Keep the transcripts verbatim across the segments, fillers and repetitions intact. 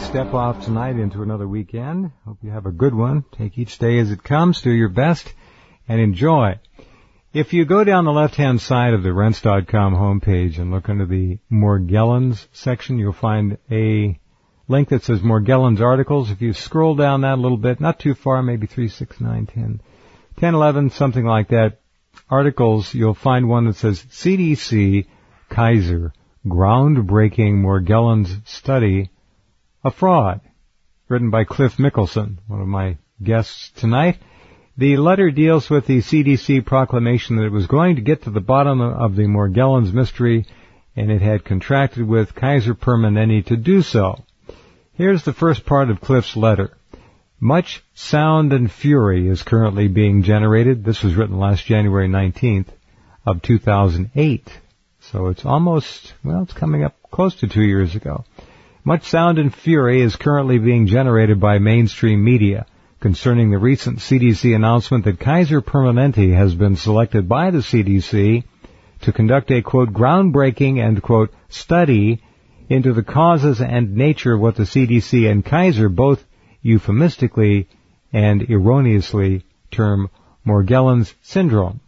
step off tonight into another weekend. Hope you have a good one. Take each day as it comes, do your best, and enjoy. If you go down the left-hand side of the rense dot com homepage and look under the Morgellons section, you'll find a link that says Morgellons articles. If you scroll down that a little bit, not too far, maybe three, six, nine, ten, ten, eleven, something like that, articles, you'll find one that says C D C Kaiser Groundbreaking Morgellons Study, a Fraud, written by Cliff Mickelson, one of my guests tonight. The letter deals with the C D C proclamation that it was going to get to the bottom of the Morgellons mystery, and it had contracted with Kaiser Permanente to do so. Here's the first part of Cliff's letter. Much sound and fury is currently being generated. This was written last January nineteenth of two thousand eight. So it's almost, well, it's coming up close to two years ago. Much sound and fury is currently being generated by mainstream media concerning the recent C D C announcement that Kaiser Permanente has been selected by the C D C to conduct a, quote, groundbreaking and, quote, study into the causes and nature of what the C D C and Kaiser both euphemistically and erroneously term Morgellons syndrome.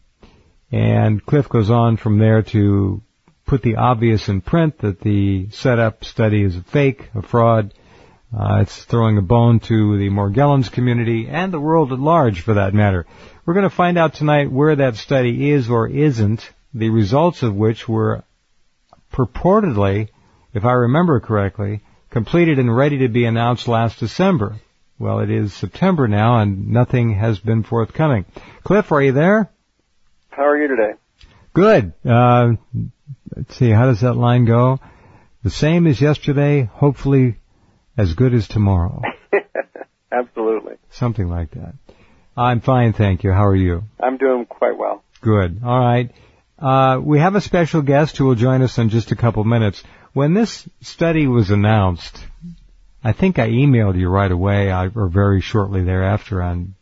And Cliff goes on from there to put the obvious in print that the setup study is a fake, a fraud. Uh, it's throwing a bone to the Morgellons community and the world at large, for that matter. We're going to find out tonight where that study is or isn't, the results of which were purportedly, if I remember correctly, completed and ready to be announced last December. Well, it is September now, and nothing has been forthcoming. Cliff, are you there? How are you today? Good. Uh, let's see, how does that line go? The same as yesterday, hopefully as good as tomorrow. Absolutely. Something like that. I'm fine, thank you. How are you? I'm doing quite well. Good. All right. Uh, we have a special guest who will join us in just a couple minutes. When this study was announced, I think I emailed you right away, or very shortly thereafter, on,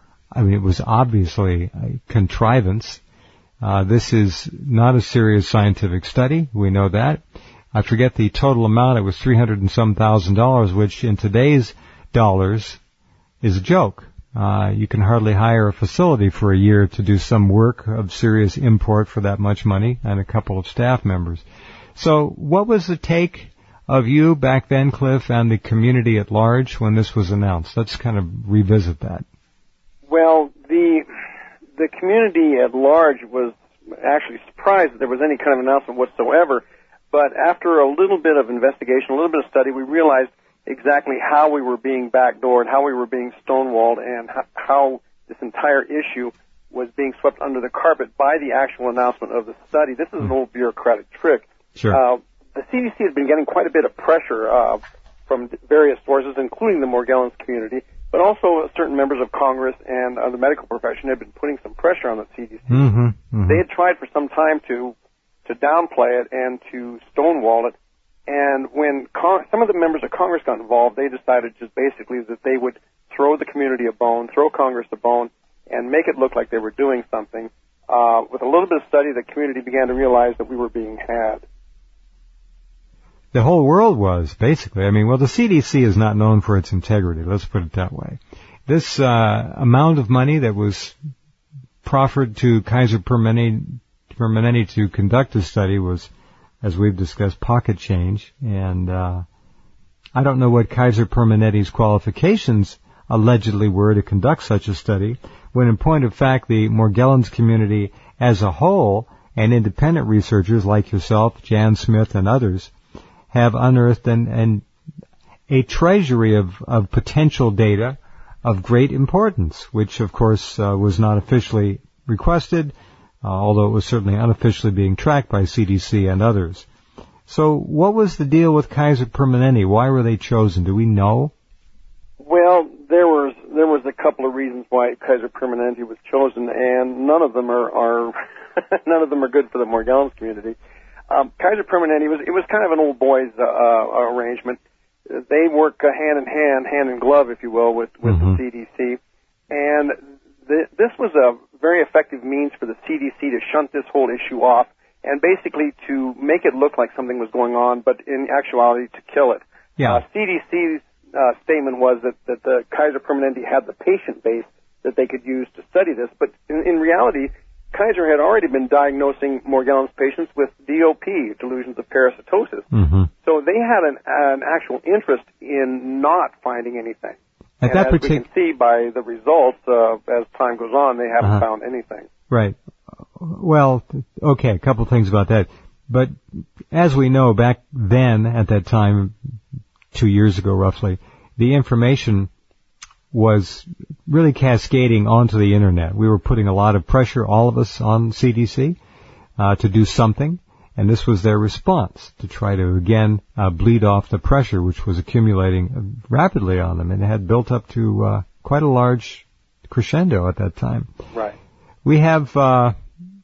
I mean, it was obviously a contrivance. Uh, this is not a serious scientific study. We know that. I forget the total amount. It was three hundred and some thousand dollars, which in today's dollars is a joke. Uh, you can hardly hire a facility for a year to do some work of serious import for that much money and a couple of staff members. So what was the take of you back then, Cliff, and the community at large when this was announced? Let's kind of revisit that. Well, the the community at large was actually surprised that there was any kind of announcement whatsoever. But after a little bit of investigation, a little bit of study, we realized exactly how we were being backdoored, how we were being stonewalled, and how this entire issue was being swept under the carpet by the actual announcement of the study. This is an old bureaucratic trick. Sure. Uh, the C D C has been getting quite a bit of pressure uh, from various sources, including the Morgellons community, but also certain members of Congress and uh, the medical profession had been putting some pressure on the C D C. Mm-hmm, mm-hmm. They had tried for some time to to downplay it and to stonewall it. And when con- some of the members of Congress got involved, they decided just basically that they would throw the community a bone, throw Congress a bone, and make it look like they were doing something. Uh, with a little bit of study, the community began to realize that we were being had. The whole world was, basically. I mean, well, the C D C is not known for its integrity, let's put it that way. This uh, amount of money that was proffered to Kaiser Permanente, Permanente to conduct a study was, as we've discussed, pocket change. And uh, I don't know what Kaiser Permanente's qualifications allegedly were to conduct such a study, when in point of fact the Morgellons community as a whole and independent researchers like yourself, Jan Smith, and others have unearthed an, an, a treasury of, of potential data of great importance, which of course uh, was not officially requested, uh, although it was certainly unofficially being tracked by C D C and others. So what was the deal with Kaiser Permanente? Why were they chosen? Do we know? Well, there was there was a couple of reasons why Kaiser Permanente was chosen, and none of them are, are none of them are good for the Morgellons community. Um, Kaiser Permanente was it was kind of an old boys uh, uh, arrangement. They work uh, hand in hand, hand in glove, if you will, with with mm-hmm. the C D C, and th- this was a very effective means for the C D C to shunt this whole issue off, and basically to make it look like something was going on, but in actuality to kill it. Yeah. Uh, C D C's uh, statement was that, that the Kaiser Permanente had the patient base that they could use to study this. But in, in reality, Kaiser had already been diagnosing Morgellons patients with D O P, delusions of parasitosis. Mm-hmm. So they had an, an actual interest in not finding anything. At and that as partic- we can see by the results, uh, as time goes on, they haven't uh-huh. found anything. Right. Well, okay, a couple things about that. But as we know, back then, at that time, two years ago roughly, the information was really cascading onto the internet. We were putting a lot of pressure, all of us, on C D C uh, to do something, and this was their response, to try to, again, uh, bleed off the pressure which was accumulating rapidly on them, and it had built up to uh, quite a large crescendo at that time. Right. We have uh,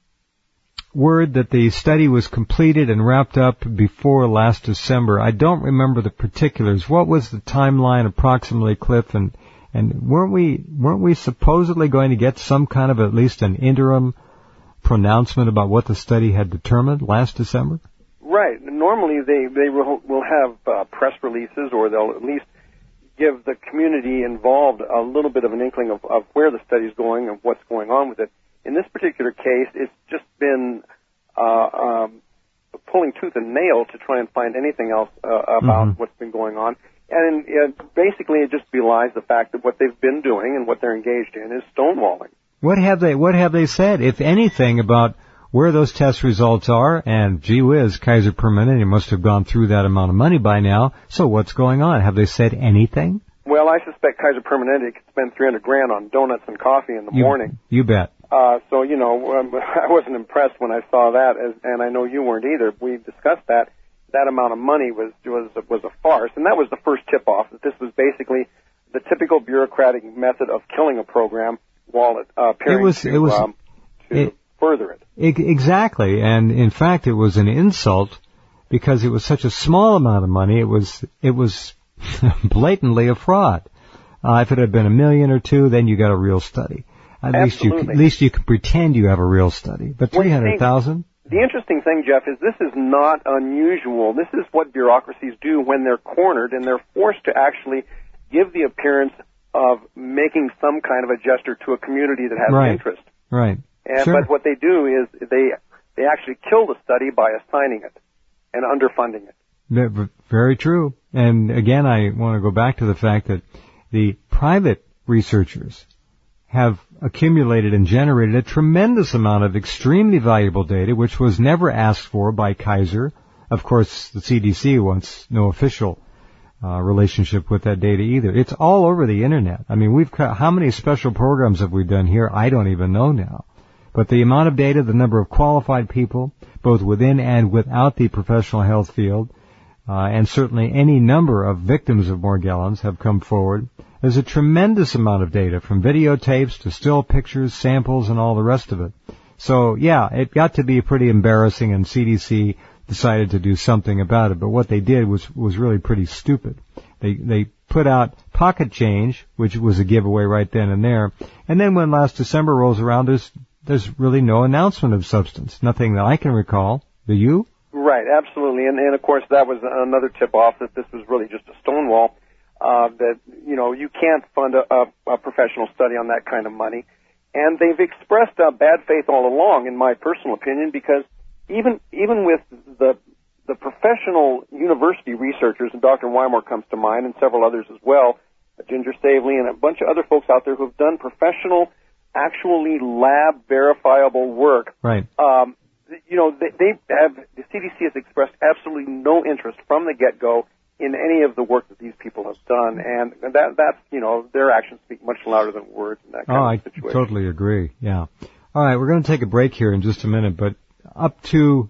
word that the study was completed and wrapped up before last December. I don't remember the particulars. What was the timeline approximately, Cliff? And and weren't we weren't we supposedly going to get some kind of at least an interim pronouncement about what the study had determined last December? Right. Normally they they will, will have uh, press releases, or they'll at least give the community involved a little bit of an inkling of, of where the study's going and what's going on with it. In this particular case, it's just been uh, um, pulling tooth and nail to try and find anything else uh, about mm-hmm. what's been going on. And uh, basically, it just belies the fact that what they've been doing and what they're engaged in is stonewalling. What have they What have they said, if anything, about where those test results are? And gee whiz, Kaiser Permanente must have gone through that amount of money by now. So what's going on? Have they said anything? Well, I suspect Kaiser Permanente could spend three hundred grand on donuts and coffee in the you, morning. You bet. Uh, so, you know, um, I wasn't impressed when I saw that, as, and I know you weren't either. We discussed that. That amount of money was, was, was a farce, and that was the first tip-off, that this was basically the typical bureaucratic method of killing a program while it, uh, appearing it was, to, it was, um, to it, further it. it. Exactly, and in fact it was an insult because it was such a small amount of money. It was, it was blatantly a fraud. Uh, if it had been a million or two, then you got a real study. At least you, at least you can pretend you have a real study. But three hundred thousand? The interesting thing, Jeff, is this is not unusual. This is what bureaucracies do when they're cornered and they're forced to actually give the appearance of making some kind of a gesture to a community that has right. an interest. Right. And sure. But what they do is they they actually kill the study by assigning it and underfunding it. Very true. And again, I want to go back to the fact that the private researchers have accumulated and generated a tremendous amount of extremely valuable data, which was never asked for by Kaiser. Of course, the C D C wants no official uh, relationship with that data either. It's all over the internet. I mean, we've cut, how many special programs have we done here? I don't even know now. But the amount of data, the number of qualified people, both within and without the professional health field, uh, and certainly any number of victims of Morgellons have come forward. There's a tremendous amount of data, from videotapes to still pictures, samples, and all the rest of it. So, yeah, it got to be pretty embarrassing, and C D C decided to do something about it. But what they did was was really pretty stupid. They they put out pocket change, which was a giveaway right then and there. And then when last December rolls around, there's there's really no announcement of substance. Nothing that I can recall. Do you? Right, absolutely. And, and of course, that was another tip-off that this was really just a stonewall. Uh, that, you know, you can't fund a, a, a professional study on that kind of money. And they've expressed uh, bad faith all along, in my personal opinion, because even even with the the professional university researchers, and Doctor Wymore comes to mind, and several others as well, Ginger Stavely and a bunch of other folks out there who have done professional, actually lab-verifiable work. Right. Um, you know, they, they have, the C D C has expressed absolutely no interest from the get-go in any of the work that these people have done, and that that's, you know, their actions speak much louder than words in that kind oh, of situation. I totally agree, yeah. All right, we're going to take a break here in just a minute, but up to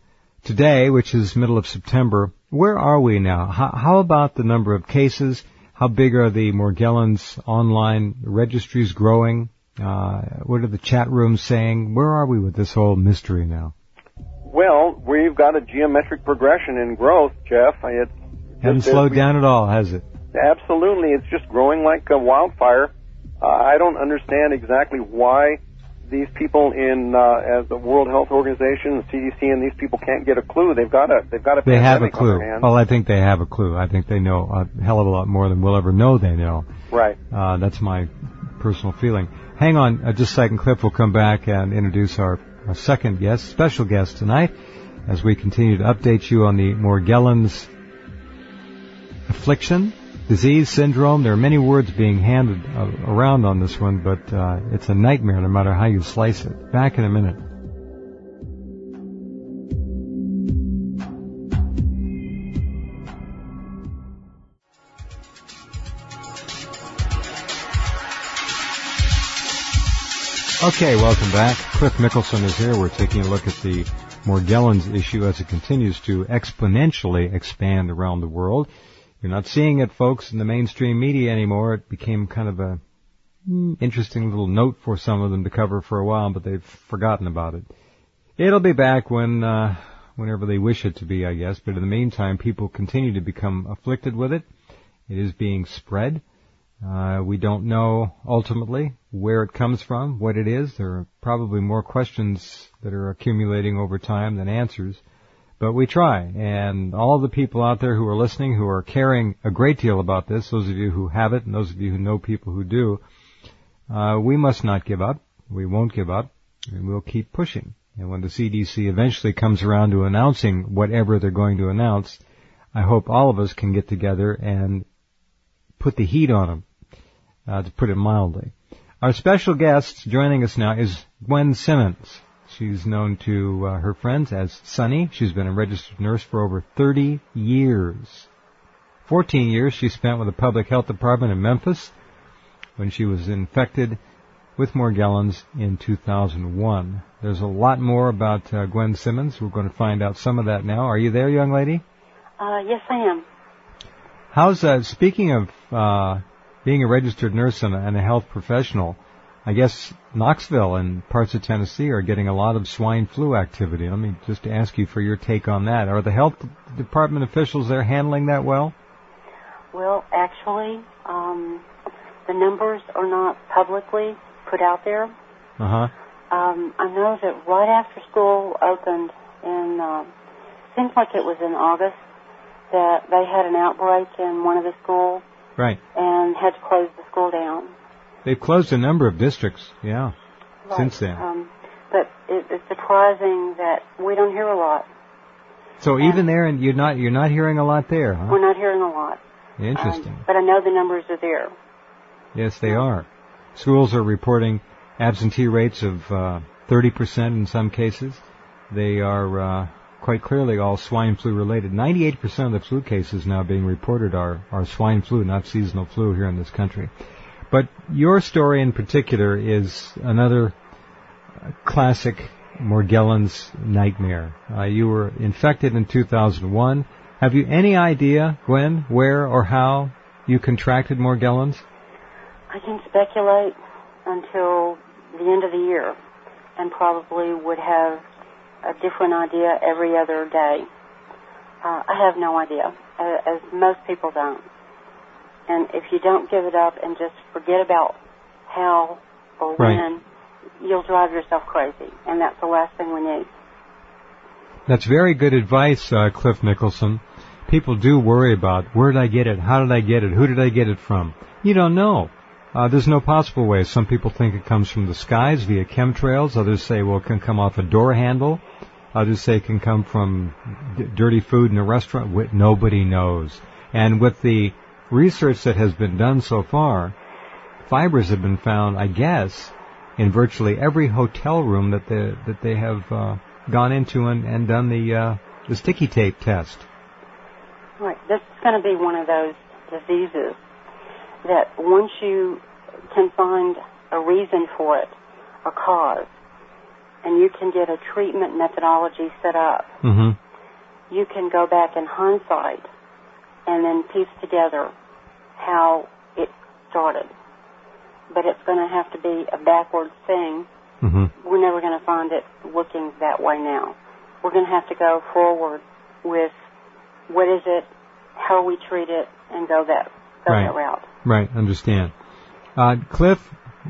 today, which is middle of September, where are we now? How, how about the number of cases? How big are the Morgellons online registries growing? Uh, what are the chat rooms saying? Where are we with this whole mystery now? Well, we've got a geometric progression in growth, Jeff. It's Hasn't slowed we, down at all, has it? Absolutely. It's just growing like a wildfire. Uh, I don't understand exactly why these people in uh, as the World Health Organization, the C D C, and these people can't get a clue. They've got a they've got a they have a pandemic clue. on their hands. Well, I think they have a clue. I think they know a hell of a lot more than we'll ever know they know. Right. Uh, that's my personal feeling. Hang on uh, just a second, Cliff. We'll come back and introduce our, our second guest, special guest tonight, as we continue to update you on the Morgellons affliction, disease, syndrome. There are many words being handed uh, around on this one, but uh, it's a nightmare no matter how you slice it. Back in a minute. Okay, welcome back. Cliff Mickelson is here. We're taking a look at the Morgellons issue as it continues to exponentially expand around the world. You're not seeing it, folks, in the mainstream media anymore. It became kind of a mm, interesting little note for some of them to cover for a while, but they've forgotten about it. It'll be back when, uh, whenever they wish it to be, I guess. But in the meantime, people continue to become afflicted with it. It is being spread. Uh, we don't know ultimately where it comes from, what it is. There are probably more questions that are accumulating over time than answers. But we try, and all the people out there who are listening, who are caring a great deal about this, those of you who have it and those of you who know people who do, uh, we must not give up. We won't give up, and we'll keep pushing. And when the C D C eventually comes around to announcing whatever they're going to announce, I hope all of us can get together and put the heat on them, uh, to put it mildly. Our special guest joining us now is Gwen Simmons. She's known to uh, her friends as Sunny. She's been a registered nurse for over thirty years. fourteen years she spent with the Public Health Department in Memphis when she was infected with Morgellons in two thousand one. There's a lot more about uh, Gwen Simmons. We're going to find out some of that now. Are you there, young lady? Uh, yes, I am. How's, uh, speaking of uh, being a registered nurse and a, and a health professional, I guess Knoxville and parts of Tennessee are getting a lot of swine flu activity. Let me just ask you for your take on that. Are the health department officials there handling that well? Well, actually, um, the numbers are not publicly put out there. Uh-huh. Um, I know that right after school opened in, uh, seems like it was in August, that they had an outbreak in one of the schools. Right. And had to close the school down. They've closed a number of districts, yeah, right. since then. Um, but it, it's surprising that we don't hear a lot. So and even there, and you're not you're not hearing a lot there, huh? We're not hearing a lot. Interesting. Um, but I know the numbers are there. Yes, they are. Schools are reporting absentee rates of uh, thirty percent in some cases. They are uh, quite clearly all swine flu related. ninety-eight percent of the flu cases now being reported are, are swine flu, not seasonal flu here in this country. But your story in particular is another classic Morgellons nightmare. Uh, you were infected in two thousand one. Have you any idea, Gwen, where or how you contracted Morgellons? I can speculate until the end of the year and probably would have a different idea every other day. Uh, I have no idea, as most people don't. And if you don't give it up and just forget about how or when, right. you'll drive yourself crazy. And that's the last thing we need. That's very good advice, uh, Cliff Mickelson. People do worry about, where did I get it? How did I get it? Who did I get it from? You don't know. Uh, there's no possible way. Some people think it comes from the skies via chemtrails. Others say, well, it can come off a door handle. Others say it can come from d- dirty food in a restaurant. Nobody knows. And with the research that has been done so far, fibers have been found, I guess, in virtually every hotel room that they, that they have uh, gone into and, and done the uh, the sticky tape test. Right. This is going to be one of those diseases that once you can find a reason for it, a cause, and you can get a treatment methodology set up, mm-hmm. you can go back in hindsight and then piece together how it started. But it's going to have to be a backwards thing. Mm-hmm. We're never going to find it looking that way now. We're going to have to go forward with what is it, how we treat it, and go that, go right. that route. Right, understand. Uh, Cliff,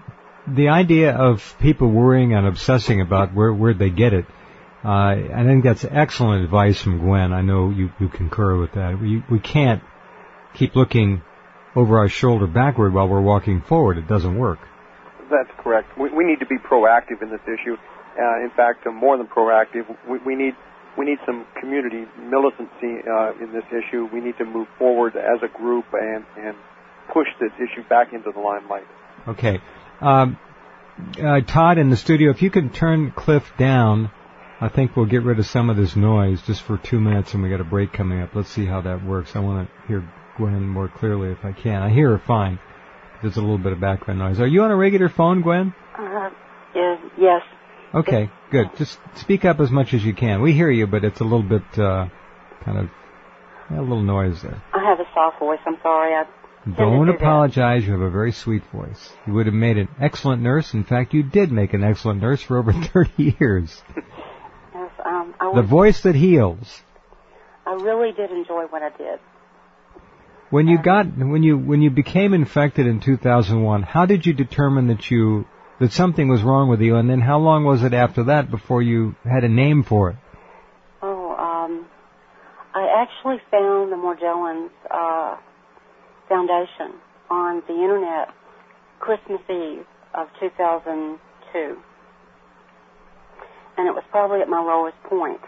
the idea of people worrying and obsessing about where where they get it, uh, I think that's excellent advice from Gwen. I know you, you concur with that. We we can't keep looking over our shoulder backward while we're walking forward. It doesn't work. That's correct. We, we need to be proactive in this issue. Uh, in fact, uh, more than proactive, we, we need we need some community militancy uh, in this issue. We need to move forward as a group and, and push this issue back into the limelight. Okay. Um, uh, Todd in the studio, if you could turn Cliff down, I think we'll get rid of some of this noise just for two minutes, and we got a break coming up. Let's see how that works. I want to hear Gwen more clearly if I can. I hear her fine. There's a little bit of background noise. Are you on a regular phone, Gwen? Uh, yeah, yes. Okay, good. Just speak up as much as you can. We hear you, but it's a little bit, uh, kind of, a little noise there. I have a soft voice. I'm sorry. I Don't apologize. You have a very sweet voice. You would have made an excellent nurse. In fact, you did make an excellent nurse for over thirty years. Yes, um, I was, the voice that heals. I really did enjoy what I did. When you got, when you, when you became infected in two thousand one, how did you determine that you, that something was wrong with you, and then how long was it after that before you had a name for it? Oh, um, I actually found the Morgellons, uh, Foundation on the internet Christmas Eve of two thousand two. And it was probably at my lowest point.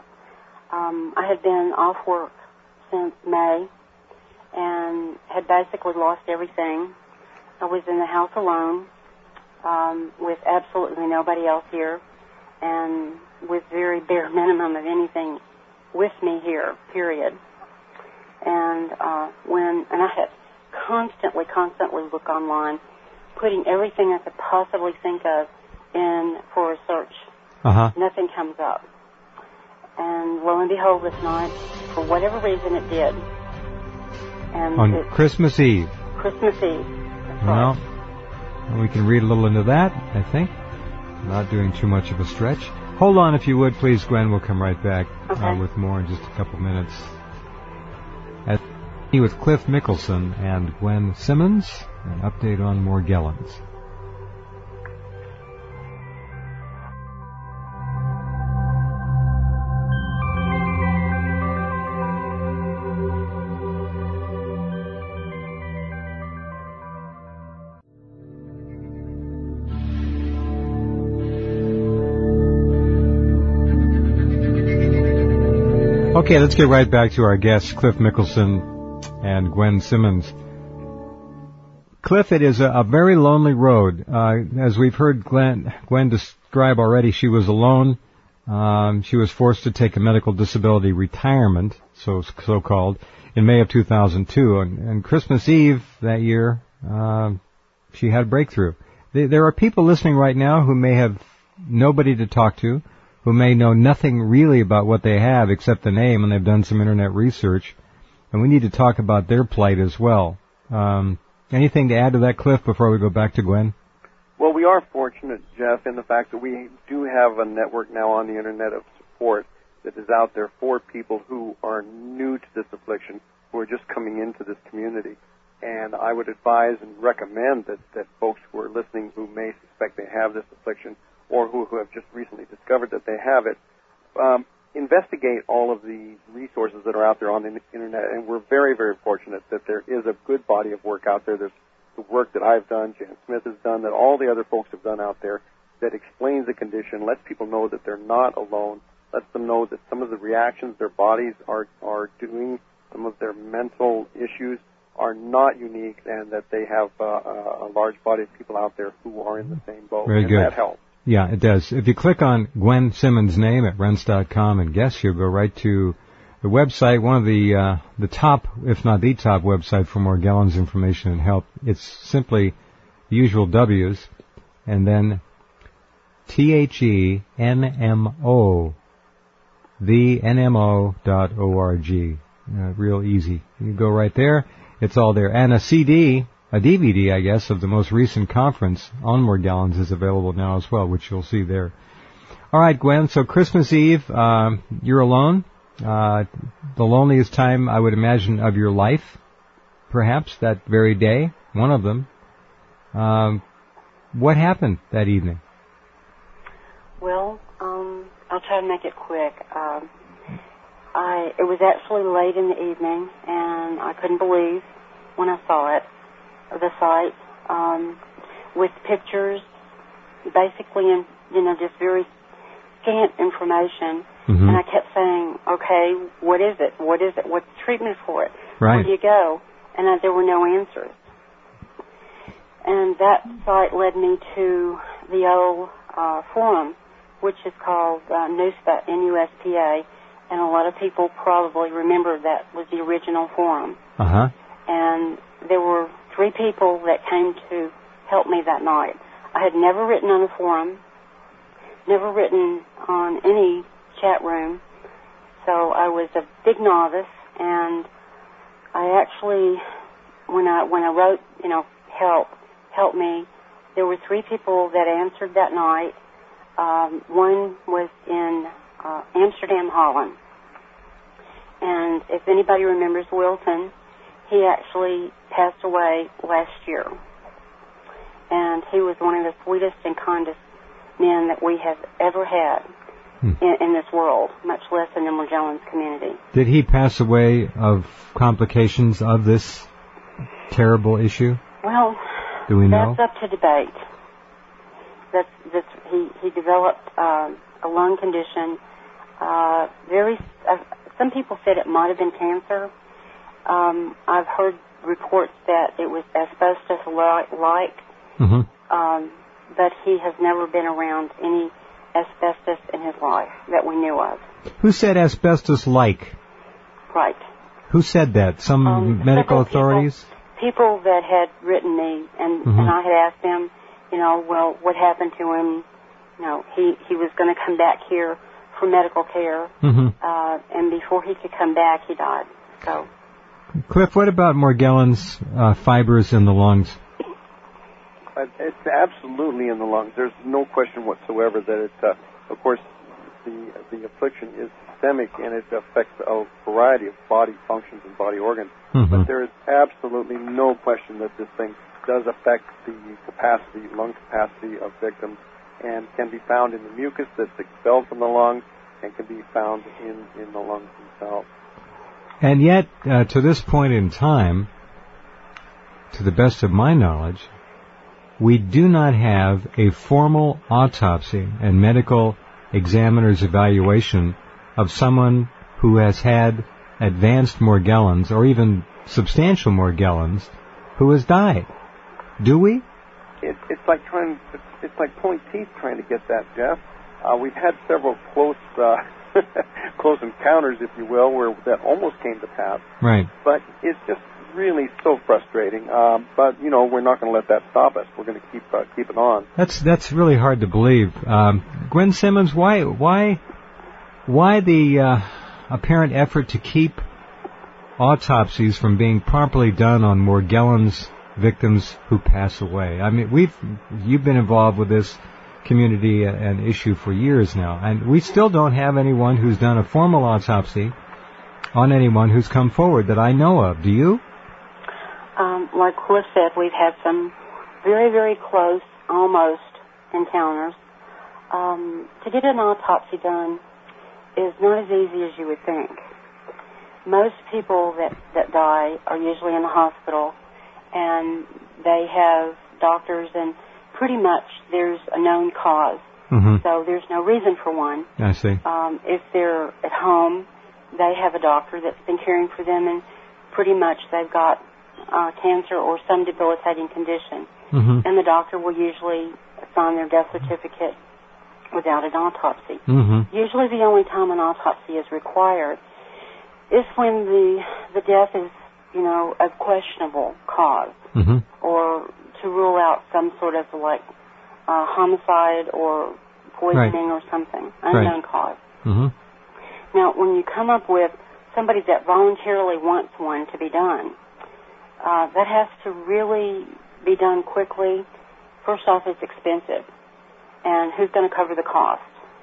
Um, I had been off work since May and had basically lost everything. I was in the house alone, um, with absolutely nobody else here, and with very bare minimum of anything with me here, period. And uh, when, and I had constantly, constantly look online, putting everything I could possibly think of in for a search. Uh-huh. Nothing comes up. And lo and behold, this night, for whatever reason, it did. And on it, Christmas Eve. Christmas Eve. That's well, right. We can read a little into that, I think. Not doing too much of a stretch. Hold on, if you would, please, Gwen. We'll come right back okay. uh, with more in just a couple minutes. At with Cliff Mickelson and Gwen Simmons, an update on Morgellons. Okay, let's get right back to our guests, Cliff Mickelson and Gwen Simmons. Cliff, it is a, a very lonely road. Uh, as we've heard Gwen, Gwen describe already, she was alone. Um, she was forced to take a medical disability retirement, so so-called, in May of two thousand two. And, and Christmas Eve that year, uh, she had a breakthrough. There are people listening right now who may have nobody to talk to, who may know nothing really about what they have except the name, and they've done some internet research. And we need to talk about their plight as well. Um, anything to add to that, Cliff, before we go back to Gwen? Well, we are fortunate, Jeff, in the fact that we do have a network now on the internet of support that is out there for people who are new to this affliction, who are just coming into this community. And I would advise and recommend that, that folks who are listening who may suspect they have this affliction or who, who have just recently discovered that they have it, um, investigate all of the resources that are out there on the internet. And we're very, very fortunate that there is a good body of work out there. There's the work that I've done, Jan Smith has done, that all the other folks have done out there that explains the condition, lets people know that they're not alone, lets them know that some of the reactions their bodies are, are doing, some of their mental issues are not unique, and that they have uh, a large body of people out there who are in the same boat. Very and good. That helps. Yeah, it does. If you click on Gwen Simmons' name at rense dot com and guess, you'll go right to the website, one of the uh, the top, if not the top website for Morgellons information and help. It's simply the usual W's, and then T H E N M O, the N M O dot O R G. Uh, real easy. You go right there. It's all there. And a C D, a D V D, I guess, of the most recent conference on Morgellons is available now as well, which you'll see there. All right, Gwen, so Christmas Eve, uh, you're alone. Uh, the loneliest time, I would imagine, of your life, perhaps, that very day, one of them. Um, what happened that evening? Well, um, I'll try to make it quick. Um, I it was actually late in the evening, and I couldn't believe when I saw it, the site, um, with pictures, basically, in, you know, just very scant information. Mm-hmm. And I kept saying, okay, what is it? What is it? What's the treatment for it? Right. Where do you go? And uh, there were no answers. And that site led me to the old uh, forum, which is called uh, NUSPA, N U S P A, and a lot of people probably remember that was the original forum. Uh-huh. And there were three people that came to help me that night. I had never written on a forum, never written on any chat room, so I was a big novice, and I actually, when I when I wrote, you know, help, help me, there were three people that answered that night. Um, one was in uh, Amsterdam, Holland, and if anybody remembers Wilton, he actually passed away last year, and he was one of the sweetest and kindest men that we have ever had. Hmm. In, in this world, much less in the Morgellons community. Did he pass away of complications of this terrible issue? Well, do we know? That's up to debate. That's, that's he he developed uh, a lung condition. Uh, very. Uh, some people said it might have been cancer. Um, I've heard reports that it was asbestos-like, mm-hmm. um, but he has never been around any asbestos in his life that we knew of. Who said asbestos-like? Right. Who said that? Some um, medical authorities? People, people that had written me, and, mm-hmm. and I had asked them, you know, well, what happened to him? You know, he, he was going to come back here for medical care, mm-hmm. uh, and before he could come back, he died. So, Cliff, what about Morgellons uh, fibers in the lungs? It's absolutely in the lungs. There's no question whatsoever that it, uh, of course, the the affliction is systemic and it affects a variety of body functions and body organs. Mm-hmm. But there is absolutely no question that this thing does affect the capacity, lung capacity of victims, and can be found in the mucus that's expelled from the lungs and can be found in, in the lungs themselves. And yet, uh, to this point in time, to the best of my knowledge, we do not have a formal autopsy and medical examiner's evaluation of someone who has had advanced Morgellons or even substantial Morgellons who has died. Do we? It, it's like trying. It's, it's like pulling teeth trying to get that, Jeff. Uh, we've had several close, uh, close encounters, if you will, where that almost came to pass. Right. But it's just really so frustrating. Um, but you know, we're not going to let that stop us. We're going to keep uh, keep it on. That's that's really hard to believe. Um, Gwen Simmons, why why why the uh, apparent effort to keep autopsies from being properly done on Morgellons victims who pass away? I mean, we've you've been involved with this community and issue for years now, and we still don't have anyone who's done a formal autopsy on anyone who's come forward that I know of. Do you? Um, like Cliff said, we've had some very, very close, almost encounters. Um, to get an autopsy done is not as easy as you would think. Most people that, that die are usually in the hospital, and they have doctors, and pretty much there's a known cause. Mm-hmm. So there's no reason for one. I see. Um, if they're at home, they have a doctor that's been caring for them, and pretty much they've got uh, cancer or some debilitating condition. Mm-hmm. And the doctor will usually sign their death certificate without an autopsy. Mm-hmm. Usually the only time an autopsy is required is when the the death is, you know, of questionable cause, mm-hmm. or to rule out some sort of like uh, homicide or poisoning right. or something, unknown right. cause. Mm-hmm. Now, when you come up with somebody that voluntarily wants one to be done, uh, that has to really be done quickly. First off, it's expensive, and who's going to cover the cost?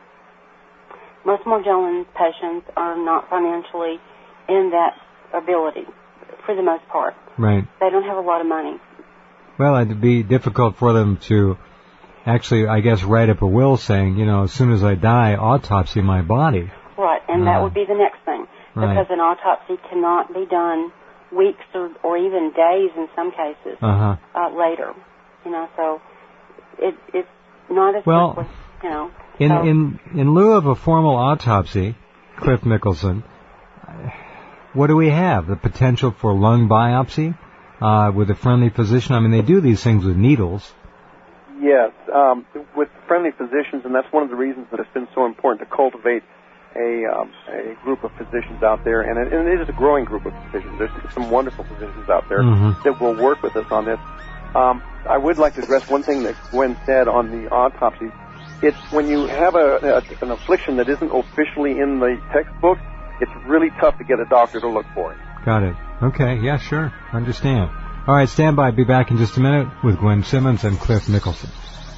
Most Morgellons patients are not financially in that ability, for the most part. Right. They don't have a lot of money. Well, it'd be difficult for them to actually, I guess, write up a will saying, you know, as soon as I die, autopsy my body. Right, and uh, that would be the next thing. Right. Because an autopsy cannot be done weeks or, or even days in some cases uh-huh. uh, later. You know, so it, it's not as well, quickly, you know. In, so. in, in lieu of a formal autopsy, Cliff Mickelson, what do we have? The potential for lung biopsy uh, with a friendly physician? I mean, they do these things with needles. Yes, um, with friendly physicians, and that's one of the reasons that it's been so important to cultivate a, um, a group of physicians out there, and it, and it is a growing group of physicians. There's some wonderful physicians out there mm-hmm. that will work with us on this. Um, I would like to address one thing that Gwen said on the autopsy. It's when you have a, a, an affliction that isn't officially in the textbook, it's really tough to get a doctor to look for it. Got it. Okay, yeah, sure. Understand. All right, stand by. Be back in just a minute with Gwen Simmons and Cliff Mickelson.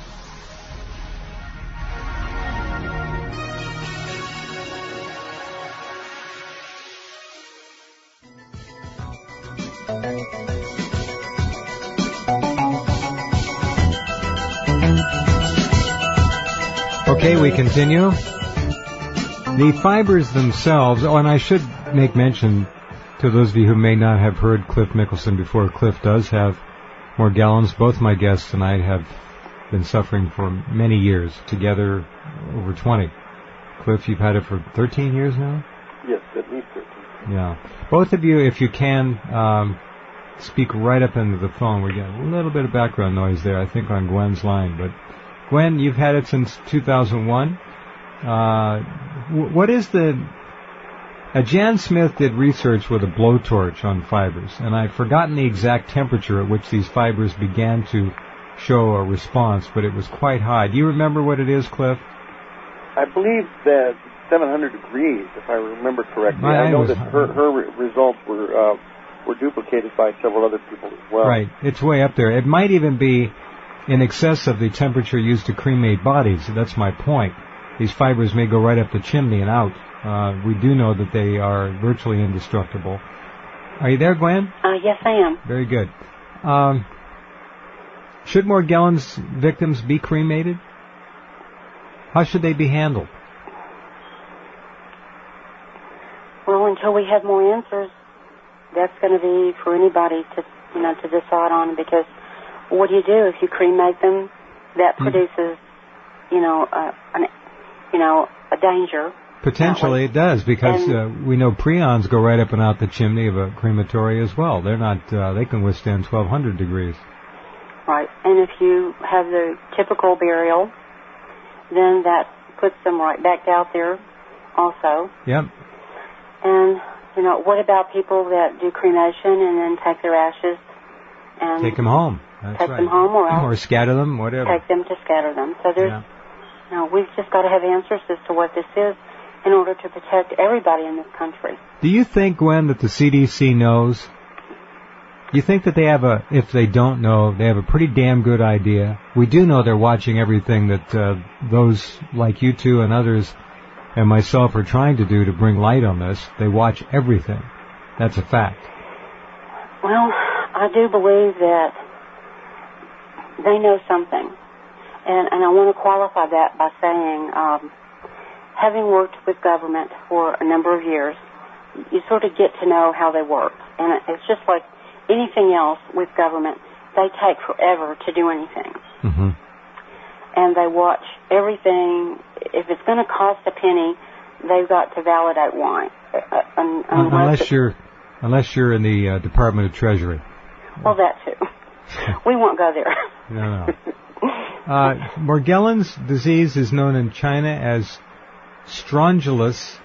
Okay, we continue. The fibers themselves, oh, and I should make mention to those of you who may not have heard Cliff Mickelson before, Cliff does have Morgellons. Both my guests and I have been suffering for many years, together over twenty. Cliff, you've had it for thirteen years now? Yes, at least thirteen. Yeah. Both of you, if you can, um, speak right up into the phone. We're getting a little bit of background noise there, I think, on Gwen's line. But Gwen, you've had it since two thousand one. Uh, what is the... Uh, Jan Smith did research with a blowtorch on fibers, and I've forgotten the exact temperature at which these fibers began to show a response, but it was quite high. Do you remember what it is, Cliff? I believe that seven hundred degrees, if I remember correctly. I, I know was, that her, her re- results were uh, were duplicated by several other people as well. Right. It's way up there. It might even be in excess of the temperature used to cremate bodies. That's my point. These fibers may go right up the chimney and out. Uh, we do know that they are virtually indestructible. Are you there, Gwen? Uh, yes, I am. Very good. Um, should Morgellons victims be cremated? How should they be handled? Well, until we have more answers, that's going to be for anybody to, you know, to decide on. Because what do you do if you cremate them? That produces, mm. you know, uh, an, you know, a danger. Potentially it does, because uh, we know prions go right up and out the chimney of a crematory as well. They're not, uh, they can withstand twelve hundred degrees. Right, and if you have the typical burial, then that puts them right back out there also. Yep. And, you know, what about people that do cremation and then take their ashes and... Take them home. That's take right. them home or else... Or scatter them, whatever. Take them to scatter them. So there's... Yeah. You know, we've just got to have answers as to what this is in order to protect everybody in this country. Do you think, Gwen, that the C D C knows? You think that they have a, if they don't know, they have a pretty damn good idea? We do know they're watching everything that uh, those like you two and others and myself are trying to do to bring light on this. They watch everything. That's a fact. Well, I do believe that they know something. And, and I want to qualify that by saying, um, having worked with government for a number of years, you sort of get to know how they work. And it's just like anything else with government, they take forever to do anything. Mm-hmm. And they watch everything. If it's going to cost a penny, they've got to validate why. Uh, un- unless, unless you're, unless you're in the uh, Department of Treasury. Well, that too. We won't go there. No, no. Uh, Morgellons disease is known in China as Strongylus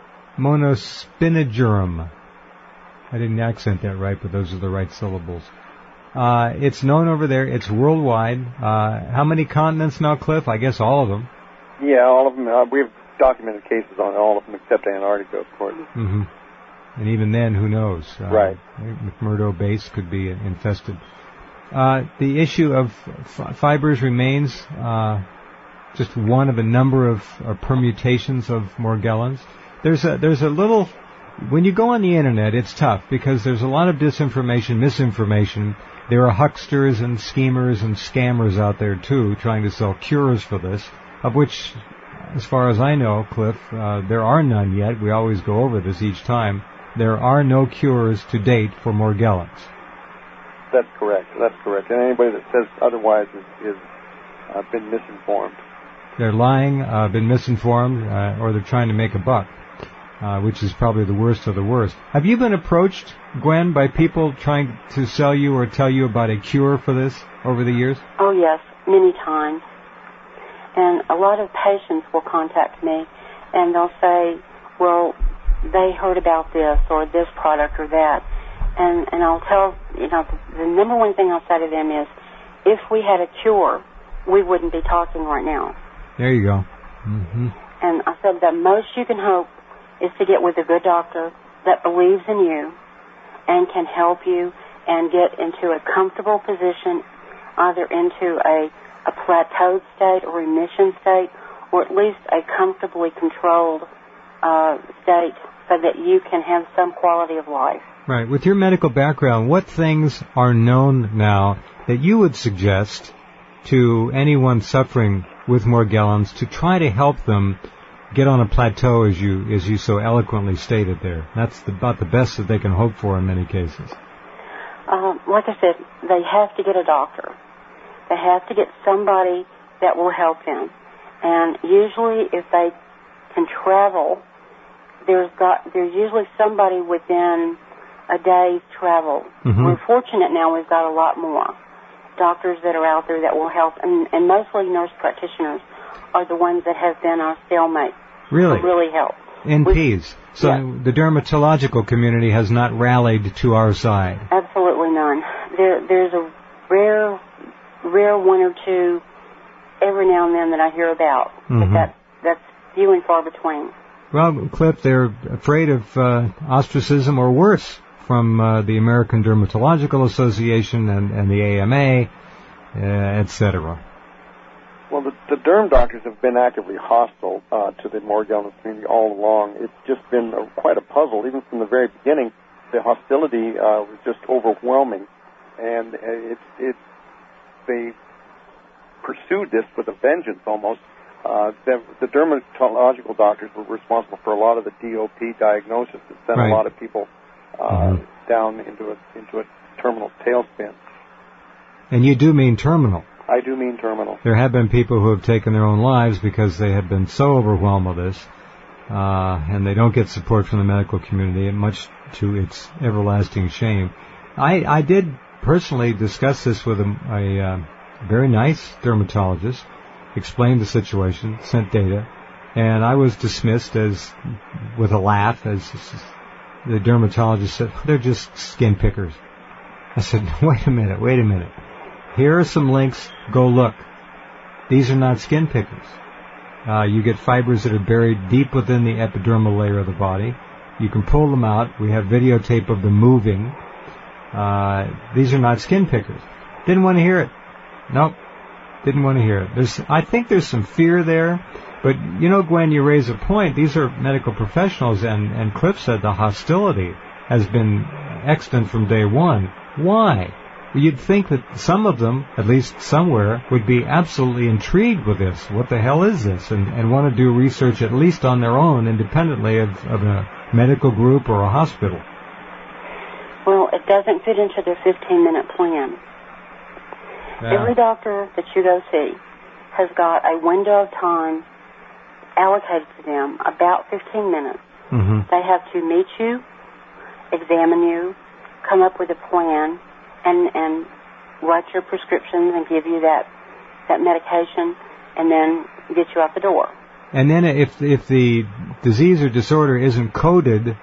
monospinogerum. I didn't accent that right, but those are the right syllables. Uh, it's known over there. It's worldwide. Uh, how many continents now, Cliff? I guess all of them. Yeah, all of them. Uh, we've documented cases on all of them except Antarctica, of course. Mm-hmm. And even then, who knows? Uh, right. McMurdo Base could be infested. Uh, the issue of f- fibers remains uh, just one of a number of uh, permutations of Morgellons. There's a there's a little when you go on the internet, it's tough because there's a lot of disinformation, misinformation. There are hucksters and schemers and scammers out there too, trying to sell cures for this, of which, as far as I know, Cliff, uh, there are none yet. We always go over this each time. There are no cures to date for Morgellons. That's correct. That's correct. And anybody that says otherwise is, is uh, been misinformed. They're lying, uh, been misinformed, uh, or they're trying to make a buck, uh, which is probably the worst of the worst. Have you been approached, Gwen, by people trying to sell you or tell you about a cure for this over the years? Oh, yes, many times. And a lot of patients will contact me, and they'll say, well, they heard about this or this product or that. And, and I'll tell, you know, the, the number one thing I'll say to them is, if we had a cure, we wouldn't be talking right now. There you go. Mm-hmm. And I said the most you can hope is to get with a good doctor that believes in you and can help you and get into a comfortable position, either into a, a plateaued state or remission state, or at least a comfortably controlled uh, state so that you can have some quality of life. Right. With your medical background, what things are known now that you would suggest to anyone suffering with Morgellons to try to help them get on a plateau, as you as you so eloquently stated there? That's the, about the best that they can hope for in many cases. Um, like I said, they have to get a doctor. They have to get somebody that will help them. And usually if they can travel, there's got there's usually somebody within a day's travel. Mm-hmm. We're fortunate now we've got a lot more doctors that are out there that will help, and, and mostly nurse practitioners are the ones that have been our stalemate. Really? Really help. N Ps. So yeah. The dermatological community has not rallied to our side. Absolutely none. There, there's a rare, rare one or two every now and then that I hear about, mm-hmm. but that, that's few and far between. Well, Cliff, they're afraid of uh, ostracism or worse from uh, the American Dermatological Association and, and the A M A, uh, et cetera. Well, the, the derm doctors have been actively hostile uh, to the Morgellons community all along. It's just been a, quite a puzzle. Even from the very beginning, the hostility uh, was just overwhelming, and it, it, they pursued this with a vengeance almost. Uh, the, the dermatological doctors were responsible for a lot of the D O P diagnosis that sent right. a lot of people uh, mm-hmm. down into a into a terminal tailspin. And you do mean terminal. I do mean terminal. There have been people who have taken their own lives because they have been so overwhelmed with this, uh, and they don't get support from the medical community, much to its everlasting shame. I, I did personally discuss this with a, a uh, very nice dermatologist, explained the situation, sent data, and I was dismissed as, with a laugh, as the dermatologist said, they're just skin pickers. I said, wait a minute, wait a minute. Here are some links. Go look. These are not skin pickers. Uh, you get fibers that are buried deep within the epidermal layer of the body. You can pull them out. We have videotape of them moving. Uh, these are not skin pickers. Didn't want to hear it. Nope. Didn't want to hear it. There's, I think there's some fear there. But, you know, Gwen, you raise a point. These are medical professionals, and, and Cliff said the hostility has been extant from day one. Why? You'd think that some of them, at least somewhere, would be absolutely intrigued with this. What the hell is this? And, and want to do research at least on their own, independently of, of a medical group or a hospital. Well, it doesn't fit into their fifteen-minute plan. Yeah. Every doctor that you go see has got a window of time allocated to them, about fifteen minutes. Mm-hmm. They have to meet you, examine you, come up with a plan, and, and write your prescriptions and give you that, that medication, and then get you out the door. And then if if the disease or disorder isn't coded,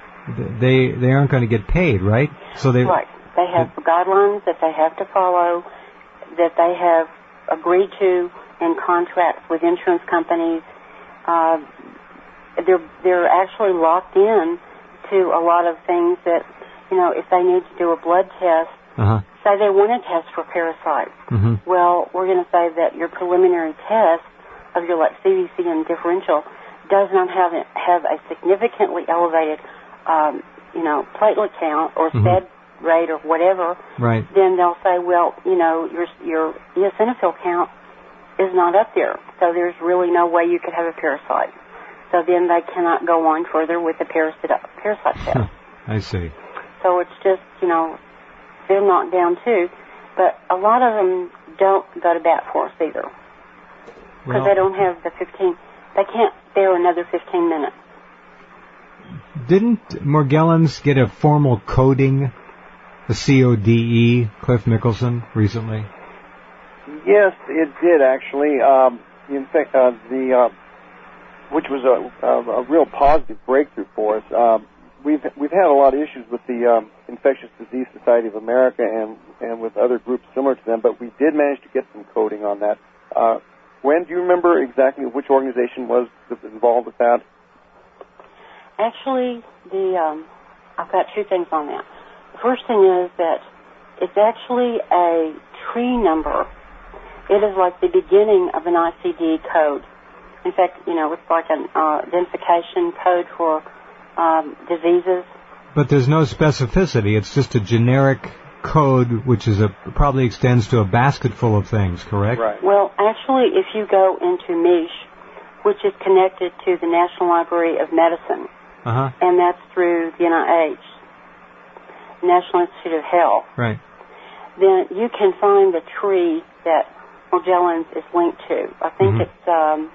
they they aren't going to get paid, right? So they right. They have the, guidelines that they have to follow, that they have agreed to in contracts with insurance companies. Uh, they're they're actually locked in to a lot of things that, you know, if they need to do a blood test, uh-huh. say they want to test for parasites. Mm-hmm. Well, we're going to say that your preliminary test of your like C B C and differential does not have have a significantly elevated um, you know, platelet count or mm-hmm. SPED rate or whatever, right. then they'll say, well, you know, your your eosinophil count is not up there, so there's really no way you could have a parasite. So then they cannot go on further with the parasite, parasite test. I see. So it's just, you know, they're knocked down too. But a lot of them don't go to bat for us either. Because well, they don't have the fifteen, they can't spare another fifteen minutes. Didn't Morgellons get a formal coding, a C O D E, Cliff Nicholson, recently? Yes, it did actually. Um, in fact, uh, the uh, which was a, a, a real positive breakthrough for us. Um, we've we've had a lot of issues with the um, Infectious Disease Society of America and and with other groups similar to them, but we did manage to get some coding on that. Uh, Gwen, do you remember exactly which organization was involved with that? Actually, the um, I've got two things on that. The first thing is that it's actually a tree number. It is like the beginning of an I C D code. In fact, you know, it's like an uh, identification code for um, diseases. But there's no specificity. It's just a generic code, which is a probably extends to a basket full of things, correct? Right. Well, actually, if you go into M I S H, which is connected to the National Library of Medicine, uh-huh. and that's through the N I H, National Institute of Health, right? Then you can find the tree that Morgellons is linked to. I think mm-hmm. it's um,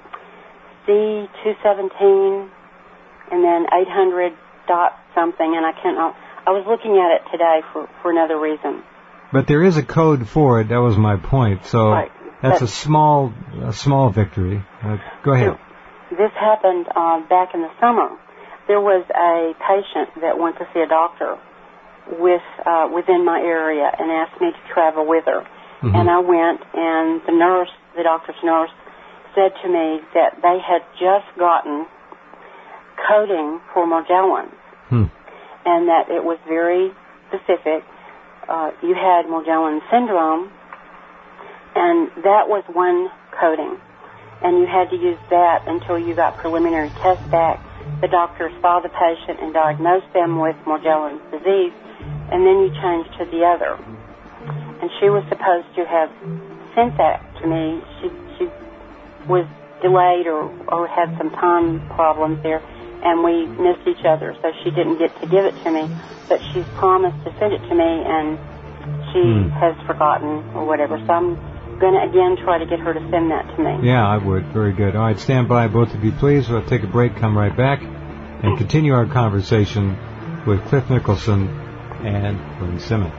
C two seventeen and then eight hundred dot something, and I can't. I was looking at it today for, for another reason. But there is a code for it. That was my point. So right. that's but, a small, a small victory. Uh, go ahead. This happened uh, back in the summer. There was a patient that went to see a doctor with uh, within my area and asked me to travel with her. Mm-hmm. And I went, and the nurse, the doctor's nurse, said to me that they had just gotten coding for Morgellons, hmm. and that it was very specific. Uh, you had Morgellons syndrome, and that was one coding, and you had to use that until you got preliminary tests back. The doctor saw the patient and diagnosed them with Morgellons disease, and then you changed to the other. And she was supposed to have sent that to me. She she was delayed or, or had some time problems there, and we missed each other, so she didn't get to give it to me. But she's promised to send it to me, and she hmm. has forgotten or whatever. So I'm going to again try to get her to send that to me. Yeah, I would. Very good. All right, stand by, both of you, please. We'll take a break, come right back, and continue our conversation with Cliff Nicholson and Gwen Simmons.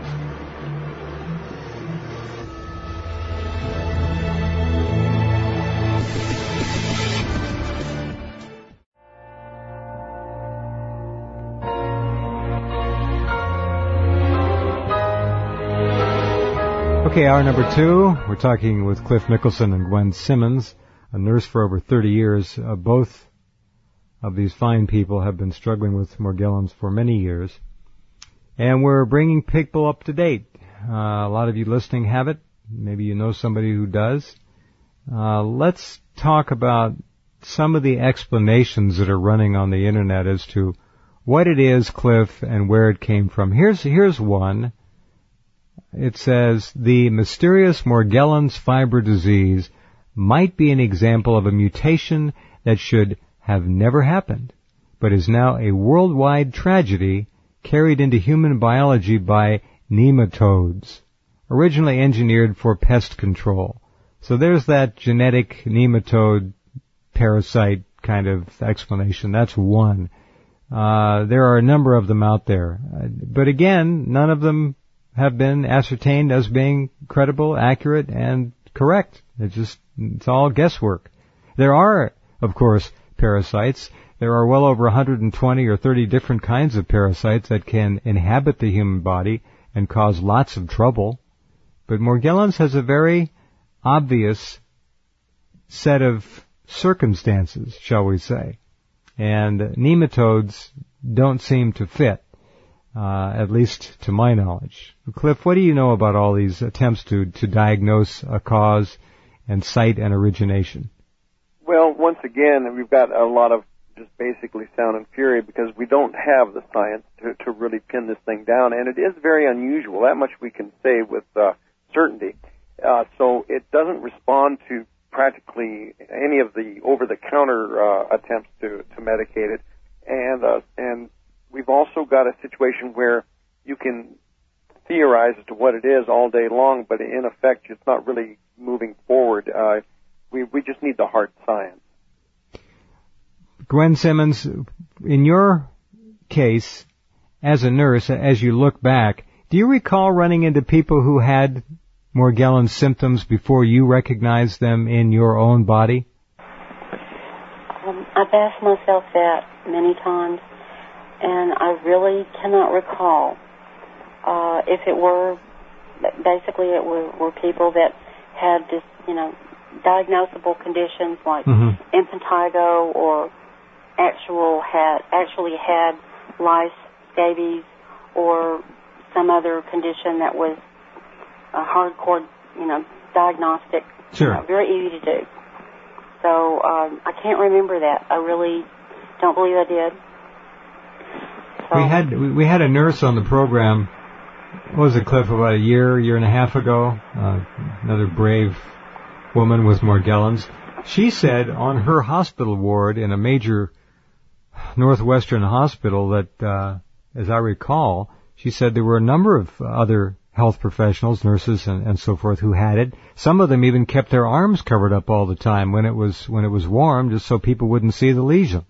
Okay, hour number two, we're talking with Cliff Nicholson and Gwen Simmons, a nurse for over thirty years. Uh, both of these fine people have been struggling with Morgellons for many years. And we're bringing people up to date. Uh, a lot of you listening have it. Maybe you know somebody who does. Uh, let's talk about some of the explanations that are running on the internet as to what it is, Cliff, and where it came from. Here's, here's one. It says, the mysterious Morgellons fiber disease might be an example of a mutation that should have never happened, but is now a worldwide tragedy carried into human biology by nematodes, originally engineered for pest control. So there's that genetic nematode parasite kind of explanation. That's one. Uh, there are a number of them out there. Uh, but again, none of them have been ascertained as being credible, accurate, and correct. It's just, it's all guesswork. There are, of course, parasites. There are well over one hundred twenty or thirty different kinds of parasites that can inhabit the human body and cause lots of trouble. But Morgellons has a very obvious set of circumstances, shall we say. And nematodes don't seem to fit. Uh, at least to my knowledge. Cliff, what do you know about all these attempts to, to diagnose a cause and site and origination? Well, once again, we've got a lot of just basically sound and fury because we don't have the science to, to really pin this thing down, and it is very unusual. That much we can say with uh, certainty. Uh, so it doesn't respond to practically any of the over-the-counter uh, attempts to, to medicate it, and uh, and we've also got a situation where you can theorize as to what it is all day long, but in effect, it's not really moving forward. Uh, we we just need the hard science. Gwen Simmons, in your case, as a nurse, as you look back, do you recall running into people who had Morgellons symptoms before you recognized them in your own body? Um, I've asked myself that many times, and I really cannot recall. Uh, if it were, basically it were, were people that had this, you know, diagnosable conditions like mm-hmm. impetigo or actual had actually had lice, scabies, or some other condition that was a hardcore, you know, diagnostic. Sure. You know, very easy to do. So um, I can't remember that. I really don't believe I did. So, we had we, we had a nurse on the program. What was it, Cliff? About a year, year and a half ago. Uh, another brave woman with Morgellons. She said on her hospital ward in a major Northwestern hospital that, uh, as I recall, she said there were a number of other health professionals, nurses and, and so forth, who had it. Some of them even kept their arms covered up all the time when it was when it was warm, just so people wouldn't see the lesions.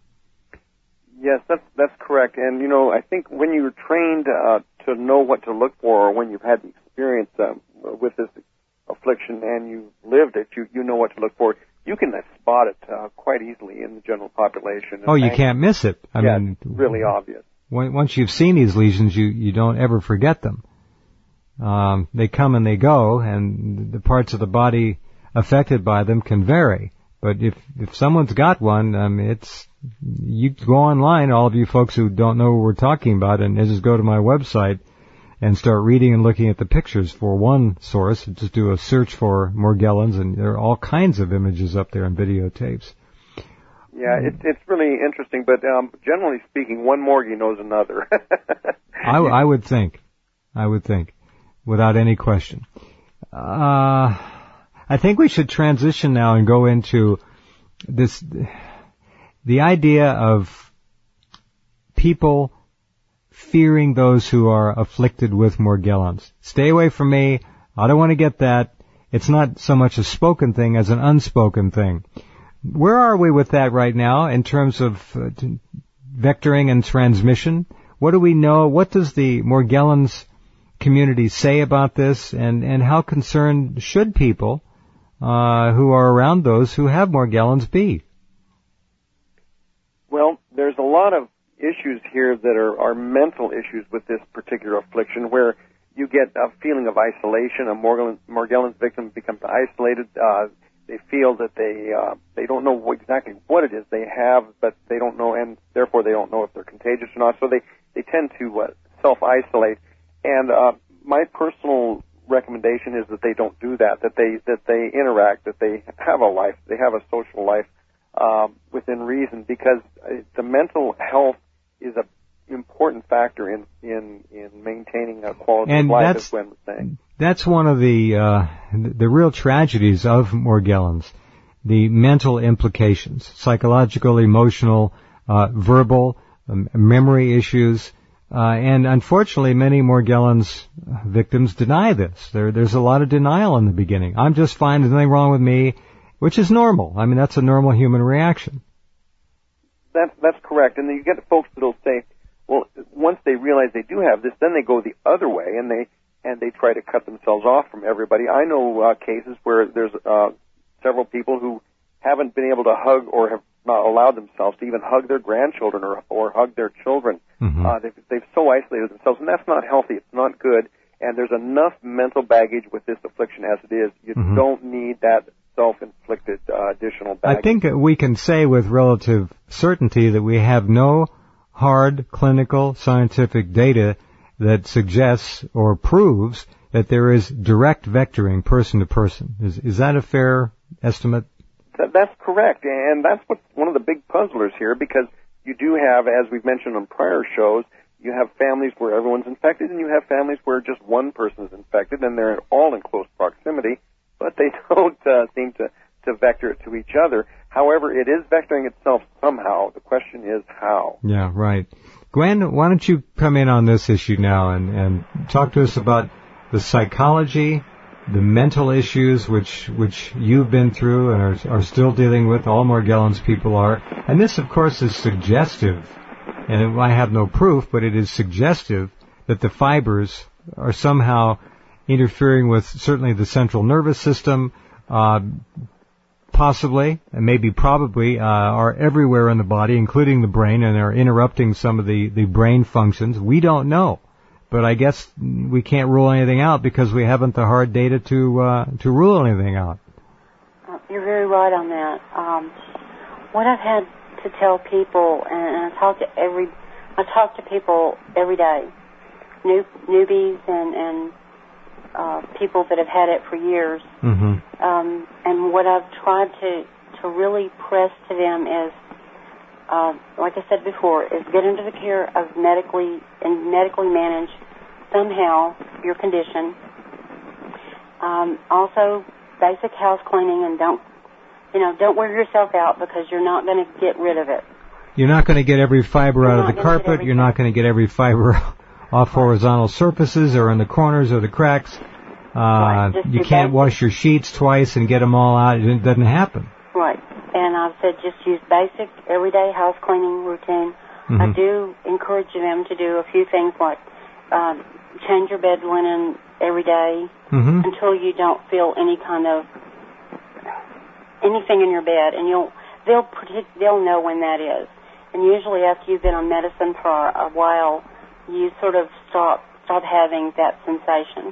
Yes, that's that's correct. And you know, I think when you're trained uh, to know what to look for, or when you've had the experience uh, with this affliction and you lived it, you you know what to look for. You can spot it uh, quite easily in the general population. Oh, you can't miss it. I yeah, mean, it's really obvious. Once you've seen these lesions, you you don't ever forget them. Um, they come and they go, and the parts of the body affected by them can vary. But if if someone's got one, um, it's you go online, all of you folks who don't know what we're talking about, and just go to my website and start reading and looking at the pictures for one source. Just do a search for Morgellons, and there are all kinds of images up there and videotapes. Yeah, it's it's really interesting, but um, generally speaking, one Morgie knows another. I, I would think, I would think, without any question. Uh, I think we should transition now and go into this, the idea of people fearing those who are afflicted with Morgellons. Stay away from me. I don't want to get that. It's not so much a spoken thing as an unspoken thing. Where are we with that right now in terms of uh, t- vectoring and transmission? What do we know? What does the Morgellons community say about this, and, and how concerned should people uh, who are around those who have Morgellons be? Well, there's a lot of issues here that are, are mental issues with this particular affliction, where you get a feeling of isolation. A Morgellons, Morgellons victim becomes isolated. Uh, they feel that they uh, they don't know exactly what it is they have, but they don't know, and therefore they don't know if they're contagious or not. So they they tend to uh, self-isolate. And uh, my personal recommendation is that they don't do that. That they that they interact. That they have a life. They have a social life um, within reason, because uh, the mental health is a important factor in in in maintaining a quality and of life, that's, as Gwen was saying. That's one of the uh, the real tragedies of Morgellons, the mental implications, psychological, emotional, uh, verbal, um, memory issues, uh, and unfortunately, many Morgellons victims deny this. There, there's a lot of denial in the beginning. I'm just fine. There's nothing wrong with me, which is normal. I mean, that's a normal human reaction. That's that's correct. And then you get folks that'll say, well, once they realize they do have this, then they go the other way, and they and they try to cut themselves off from everybody. I know uh, cases where there's uh, several people who haven't been able to hug or have not allowed themselves to even hug their grandchildren or, or hug their children. Mm-hmm. Uh, they've, they've so isolated themselves, and that's not healthy. It's not good. And there's enough mental baggage with this affliction as it is. You mm-hmm. don't need that self-inflicted uh, additional baggage. I think we can say with relative certainty that we have no hard clinical scientific data that suggests or proves that there is direct vectoring person to person. Is is that a fair estimate? Th- that's correct, and that's what one of the big puzzlers here, because you do have, as we've mentioned on prior shows, you have families where everyone's infected, and you have families where just one person is infected, and they're all in close proximity, but they don't uh, seem to, to vector it to each other. However, it is vectoring itself somehow. The question is how. Yeah, right. Gwen, why don't you come in on this issue now and, and talk to us about the psychology, the mental issues which which you've been through and are, are still dealing with. All Morgellons people are. And this, of course, is suggestive, and I have no proof, but it is suggestive that the fibers are somehow interfering with certainly the central nervous system, uh, possibly, and maybe probably, uh, are everywhere in the body, including the brain, and are interrupting some of the, the brain functions. We don't know. But I guess we can't rule anything out because we haven't the hard data to uh, to rule anything out. You're very right on that. Um, what I've had to tell people, and I talk to every, I talk to people every day, new newbies and and uh, people that have had it for years. Mm-hmm. Um, and what I've tried to to really press to them is, Uh, like I said before, is get into the care of medically and medically manage somehow your condition. Um, also, basic house cleaning, and don't, you know, don't wear yourself out because you're not going to get rid of it. You're not going to get every fiber You're out of the carpet. You're not going to get every fiber off horizontal surfaces or in the corners or the cracks. Uh, right. You can't basic. wash your sheets twice and get them all out. It doesn't happen. Right. And I've said just use basic, everyday house cleaning routine. Mm-hmm. I do encourage them to do a few things like um, change your bed linen every day mm-hmm. until you don't feel any kind of anything in your bed, and you'll they'll predict, they'll know when that is. And usually after you've been on medicine for a while, you sort of stop stop having that sensation.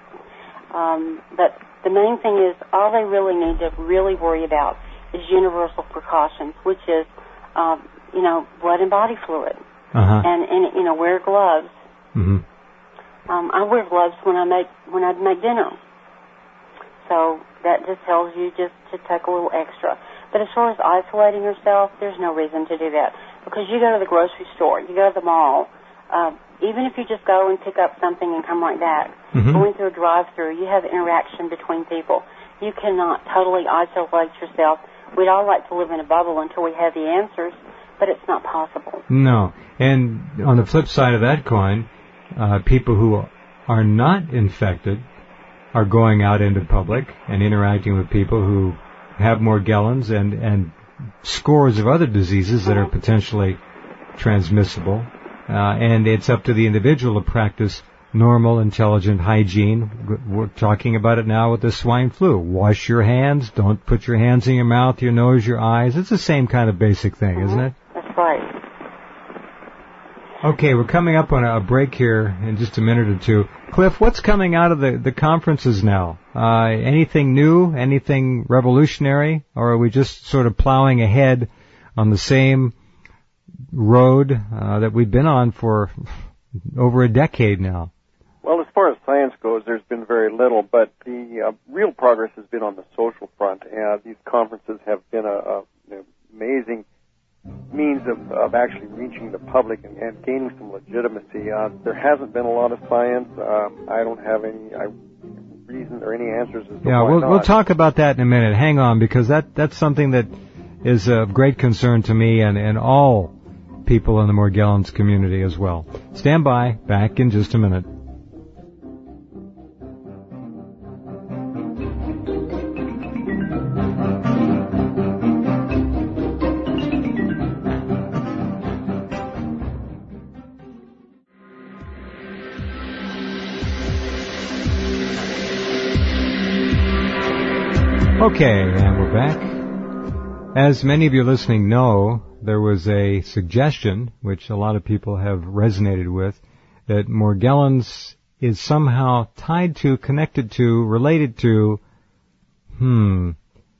Um, but the main thing is all they really need to really worry about is universal precautions, which is, um, you know, blood and body fluid, uh-huh. and, and you know, wear gloves. Mm-hmm. Um, I wear gloves when I make when I make dinner, so that just tells you just to take a little extra. But as far as isolating yourself, there's no reason to do that because you go to the grocery store, you go to the mall. Uh, even if you just go and pick up something and come right back, mm-hmm. going through a drive-through, you have interaction between people. You cannot totally isolate yourself. We'd all like to live in a bubble until we have the answers, but it's not possible. No. And on the flip side of that coin, uh, people who are not infected are going out into public and interacting with people who have Morgellons and, and scores of other diseases that are potentially transmissible. Uh, and it's up to the individual to practice normal, intelligent hygiene. We're talking about it now with the swine flu. Wash your hands. Don't put your hands in your mouth, your nose, your eyes. It's the same kind of basic thing, Mm-hmm. isn't it? That's right. Okay, we're coming up on a break here in just a minute or two. Cliff, what's coming out of the, the conferences now? Uh, anything new? Anything revolutionary? Or are we just sort of plowing ahead on the same road uh, that we've been on for over a decade now? Well, as far as science goes, there's been very little, but the uh, real progress has been on the social front. Uh, these conferences have been a, a, an amazing means of, of actually reaching the public and, and gaining some legitimacy. Uh, there hasn't been a lot of science. Um, I don't have any I, reason or any answers as to yeah, why we'll, not. we'll talk about that in a minute. Hang on, because that that's something that is of great concern to me and, and all people in the Morgellons community as well. Stand by. Back in just a minute. Okay, and we're back. As many of you listening know, there was a suggestion, which a lot of people have resonated with, that Morgellons is somehow tied to, connected to, related to, hmm,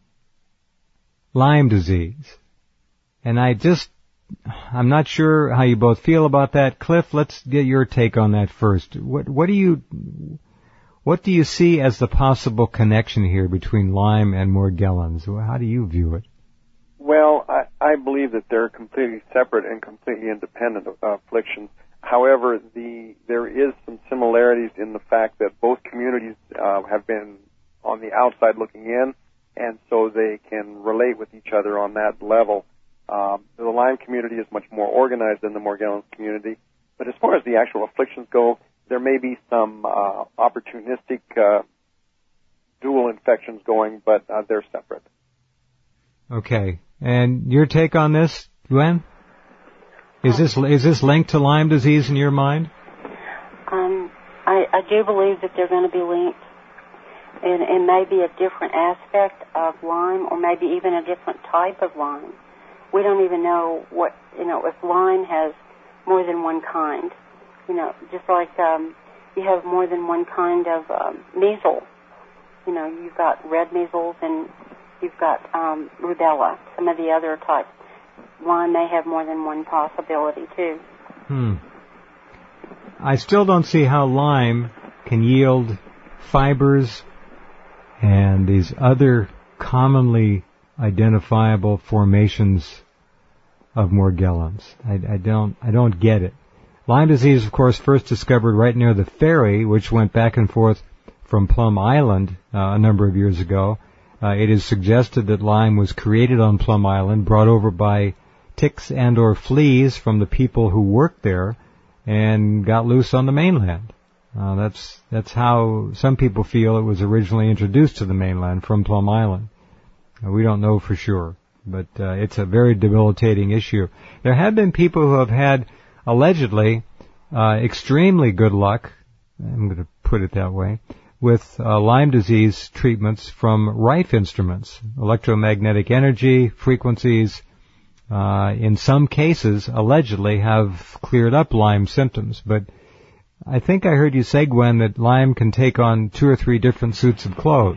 Lyme disease. And I just, I'm not sure how you both feel about that. Cliff, let's get your take on that first. What, what do you, What do you see as the possible connection here between Lyme and Morgellons? How do you view it? Well, I, I believe that they're completely separate and completely independent uh, afflictions. However, the there is some similarities in the fact that both communities uh, have been on the outside looking in, and so they can relate with each other on that level. Um, the Lyme community is much more organized than the Morgellons community, but as far as the actual afflictions go, there may be some uh, opportunistic uh, dual infections going, but uh, they're separate. Okay. And your take on this, Gwen? Is this is this linked to Lyme disease in your mind? Um, I, I do believe that they're going to be linked. And it may be a different aspect of Lyme, or maybe even a different type of Lyme. We don't even know what, you know, if Lyme has more than one kind. You know, just like um, you have more than one kind of um, measles. You know, you've got red measles and you've got um, rubella, some of the other types. Lyme may have more than one possibility, too. Hmm. I still don't see how Lyme can yield fibers and these other commonly identifiable formations of Morgellons. I, I don't, I don't get it. Lyme disease, of course, first discovered right near the ferry, which went back and forth from Plum Island uh, a number of years ago. Uh, it is suggested that Lyme was created on Plum Island, brought over by ticks and or fleas from the people who worked there, and got loose on the mainland. Uh, that's that's how some people feel it was originally introduced to the mainland from Plum Island. Uh, we don't know for sure, but uh, it's a very debilitating issue. There have been people who have had, allegedly, uh, extremely good luck, I'm going to put it that way, with uh, Lyme disease treatments from Rife instruments, electromagnetic energy, frequencies, uh, in some cases, allegedly have cleared up Lyme symptoms. But I think I heard you say, Gwen, that Lyme can take on two or three different suits of clothes.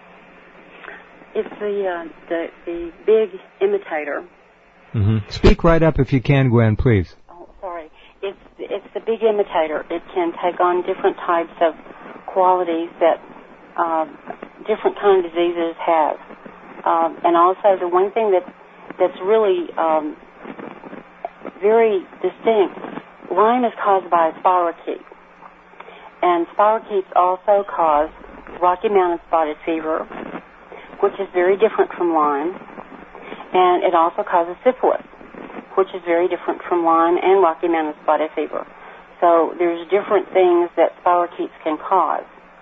It's the uh, the, the big imitator. Mm-hmm. Speak right up if you can, Gwen, please. Oh, sorry. It's it's the big imitator. It can take on different types of qualities that uh, different kind of diseases have. Um, and also the one thing that that's really um, very distinct, Lyme is caused by a spirochete. And spirochetes also cause Rocky Mountain spotted fever, which is very different from Lyme. And it also causes syphilis, which is very different from Lyme and Rocky Mountain spotted fever. So there's different things that spirochetes can cause.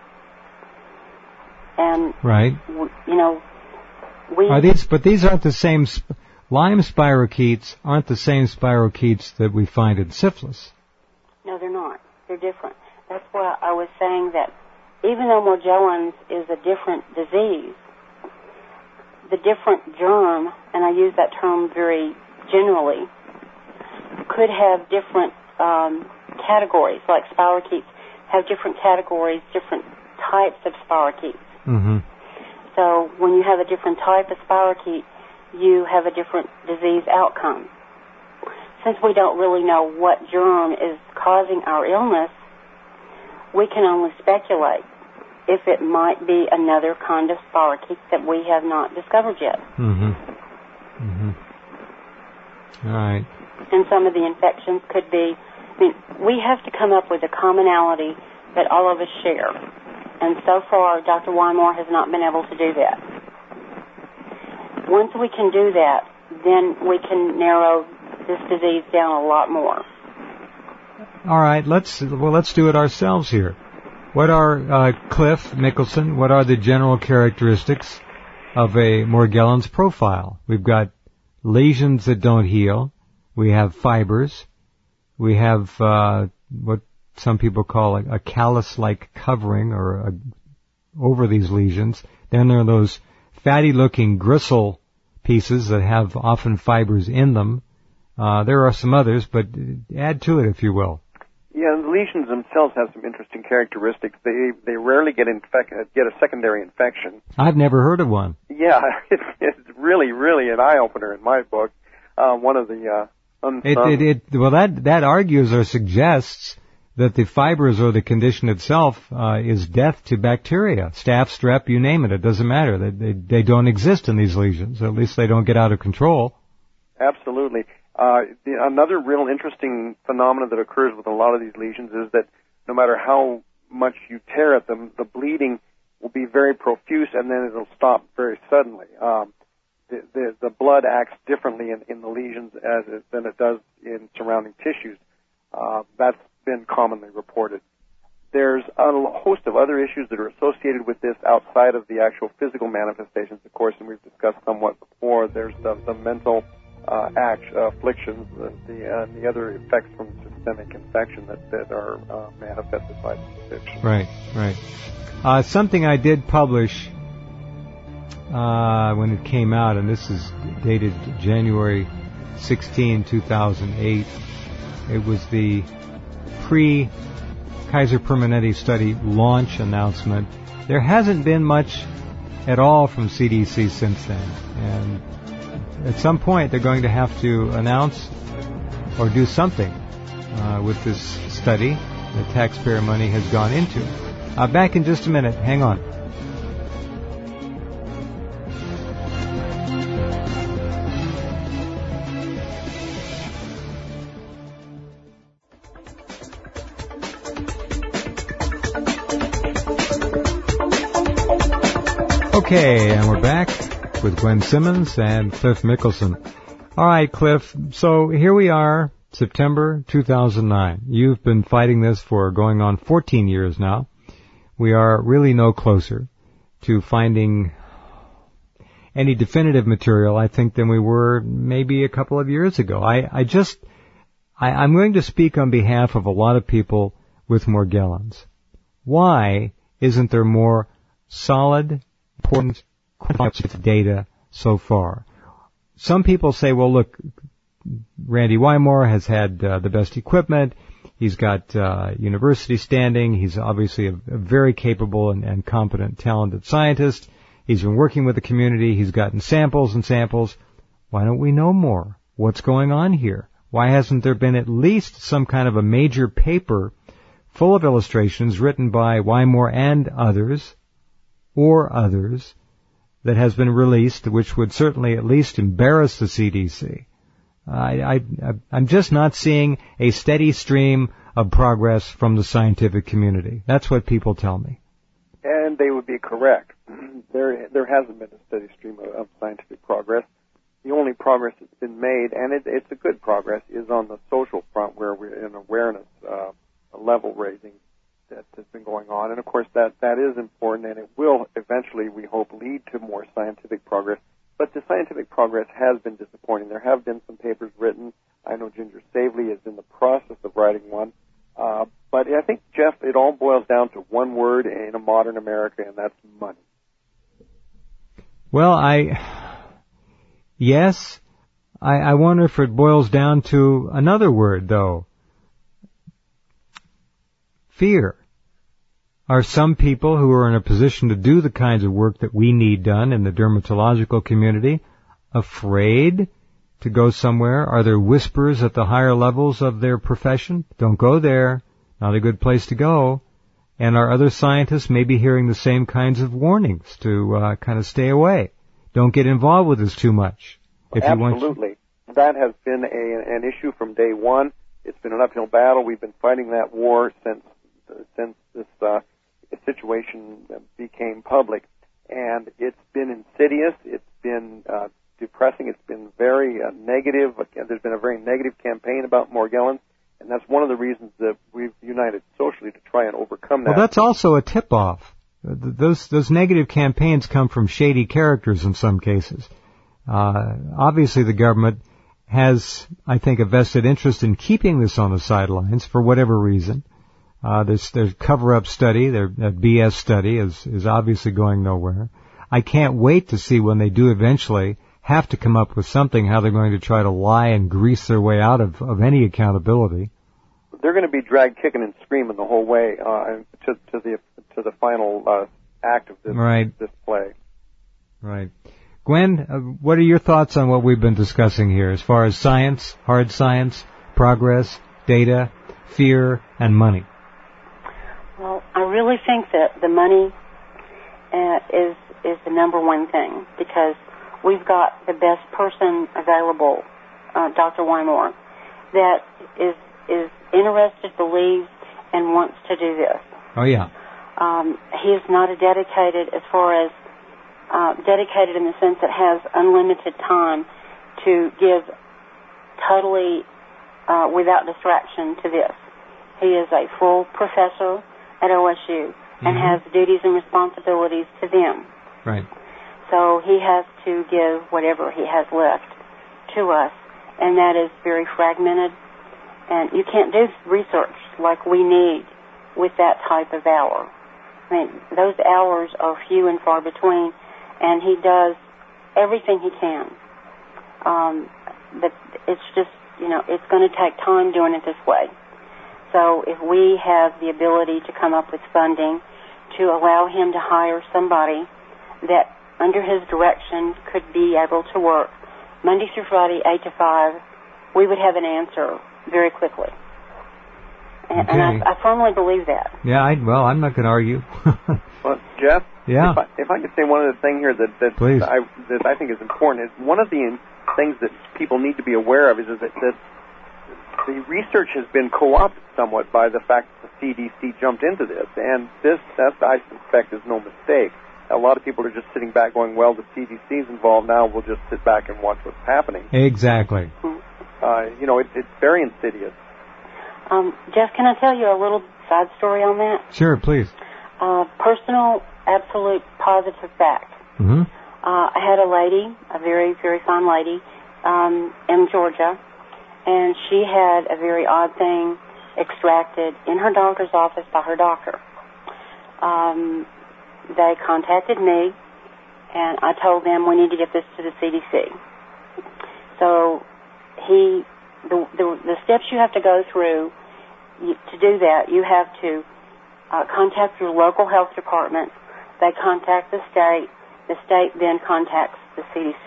And, right. you know, we... Are these, but these aren't the same... Sp- Lyme spirochetes aren't the same spirochetes that we find in syphilis. No, they're not. They're different. That's why I was saying that even though Morgellons is a different disease, the different germ, and I use that term very generally, could have different um, categories, like spirochetes have different categories, different types of spirochetes. Mm-hmm. So when you have a different type of spirochete, you have a different disease outcome. Since we don't really know what germ is causing our illness, we can only speculate if it might be another kind of spirochete that we have not discovered yet. Mm-hmm. Mm-hmm. All right. And some of the infections could be, I mean, we have to come up with a commonality that all of us share. And so far, Doctor Wymore has not been able to do that. Once we can do that, then we can narrow this disease down a lot more. All right, let's well let's do it ourselves here. What are uh, Cliff Mickelson? What are the general characteristics of a Morgellons profile? We've got lesions that don't heal. We have fibers. We have uh, what some people call a, a callus-like covering or a, over these lesions. Then there are those fatty-looking gristle pieces that have often fibers in them. Uh, there are some others, but add to it, if you will. Yeah, the lesions themselves have some interesting characteristics. They they rarely get infect, get a secondary infection. I've never heard of one. Yeah, it's, it's really, really an eye-opener in my book. Uh, one of the uh, unsung... It, it, it, well, that, that argues or suggests that the fibers or the condition itself uh, is death to bacteria, staph, strep, you name it. It doesn't matter. They, they, they don't exist in these lesions. At least they don't get out of control. Absolutely. Uh, the, another real interesting phenomenon that occurs with a lot of these lesions is that no matter how much you tear at them, the bleeding will be very profuse, and then it'll stop very suddenly. Um, the, the, the blood acts differently in, in the lesions as it, than it does in surrounding tissues. Uh, that's been commonly reported. There's a host of other issues that are associated with this outside of the actual physical manifestations, of course, and we've discussed somewhat before. There's the, the mental uh, act, uh, afflictions, the, the, uh, the other effects from systemic infection that, that are uh, manifested by this infection. Right, right. Uh, something I did publish uh, when it came out, and this is dated January sixteenth, two thousand eight. It was the pre-Kaiser Permanente study launch announcement. There hasn't been much at all from C D C since then. And at some point, they're going to have to announce or do something uh, with this study that taxpayer money has gone into. Uh, back in just a minute. Hang on. Okay, and we're back with Gwen Simmons and Cliff Mickelson. All right, Cliff, so here we are, September two thousand nine. You've been fighting this for going on fourteen years now. We are really no closer to finding any definitive material, I think, than we were maybe a couple of years ago. I, I just, I, I'm going to speak on behalf of a lot of people with Morgellons. Why isn't there more solid, important data so far? Some people say, well, look, Randy Wymore has had uh, the best equipment. He's got uh, university standing. He's obviously a, a very capable and, and competent, talented scientist. He's been working with the community. He's gotten samples and samples. Why don't we know more? What's going on here? Why hasn't there been at least some kind of a major paper full of illustrations written by Wymore and others, or others, that has been released, which would certainly at least embarrass the C D C. I, I, I'm just not seeing a steady stream of progress from the scientific community. That's what people tell me. And they would be correct. There, there hasn't been a steady stream of, of scientific progress. The only progress that's been made, and it, it's a good progress, is on the social front, where we're in awareness uh, level raising that has been going on. And of course, that, that is important, and it will eventually, we hope, lead to more scientific progress. But the scientific progress has been disappointing. There have been some papers written. I know Ginger Savely is in the process of writing one. Uh, but I think, Jeff, it all boils down to one word in a modern America, and that's money. Well, I, yes, I, I wonder if it boils down to another word, though. Fear. Are some people who are in a position to do the kinds of work that we need done in the dermatological community afraid to go somewhere? Are there whispers at the higher levels of their profession? Don't go there. Not a good place to go. And are other scientists maybe hearing the same kinds of warnings to uh, kind of stay away? Don't get involved with this too much. If Absolutely. You want... That has been a, an issue from day one. It's been an uphill battle. We've been fighting that war since since this uh, situation became public. And it's been insidious. It's been uh, depressing. It's been very uh, negative. There's been a very negative campaign about Morgellons. And that's one of the reasons that we've united socially to try and overcome that. Well, that's also a tip-off. Those those negative campaigns come from shady characters in some cases. Uh, obviously, the government has, I think, a vested interest in keeping this on the sidelines for whatever reason. Uh, there's there's cover-up study, their B S study is is obviously going nowhere. I can't wait to see when they do eventually have to come up with something, how they're going to try to lie and grease their way out of, of any accountability. They're going to be dragged kicking and screaming the whole way uh, to, to the to the final uh, act of this, right. this play. Right. Gwen, uh, what are your thoughts on what we've been discussing here as far as science, hard science, progress, data, fear, and money? Well, I really think that the money uh, is is the number one thing, because we've got the best person available, uh, Doctor Wymore, that is is interested, believes, and wants to do this. Oh, yeah. Um, he is not a dedicated as far as uh, dedicated in the sense that has unlimited time to give totally uh, without distraction to this. He is a full professor at O S U mm-hmm. and has duties and responsibilities to them. Right. So he has to give whatever he has left to us, and that is very fragmented. And you can't do research like we need with that type of hour. I mean, those hours are few and far between, and he does everything he can. Um, but it's just, you know, it's going to take time doing it this way. So if we have the ability to come up with funding to allow him to hire somebody that under his direction could be able to work Monday through Friday, eight to five, we would have an answer very quickly. And, okay. and I, I firmly believe that. Yeah, I, well, I'm not going to argue. Well, Jeff? Yeah. If I, if I could say one other thing here that, that, Please. I, that I think is important, is one of the things that people need to be aware of is, is that, that the research has been co-opted somewhat by the fact that the C D C jumped into this. And this, that I suspect, is no mistake. A lot of people are just sitting back going, well, the C D C's involved now, we'll just sit back and watch what's happening. Exactly. Uh, you know, it, it's very insidious. Um, Jeff, can I tell you a little side story on that? Sure, please. Uh, personal, absolute, positive fact. Mm-hmm. Uh, I had a lady, a very, very fine lady, um, in Georgia, and she had a very odd thing extracted in her doctor's office by her doctor. Um, they contacted me, and I told them we need to get this to the C D C. So he, the, the, the steps you have to go through you, to do that, you have to uh, contact your local health department. They contact the state. The state then contacts the C D C.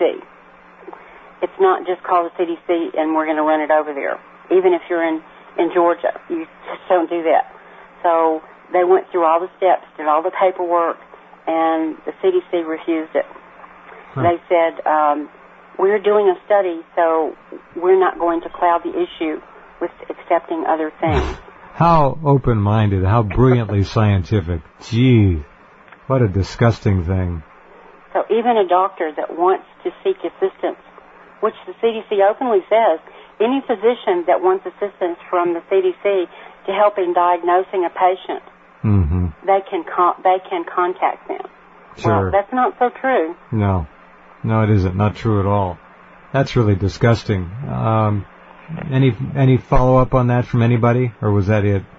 It's not just call the C D C and we're going to run it over there. Even if you're in, in Georgia, you just don't do that. So they went through all the steps, did all the paperwork, and the C D C refused it. Huh. They said, um, we're doing a study, so we're not going to cloud the issue with accepting other things. How open-minded, how brilliantly scientific. Gee, what a disgusting thing. So even a doctor that wants to seek assistance, which the C D C openly says, any physician that wants assistance from the C D C to help in diagnosing a patient, mm-hmm. they can con- they can contact them. Sure. Well, that's not so true. No. No, it isn't. Not true at all. That's really disgusting. Um, any any follow-up on that from anybody, or was that it?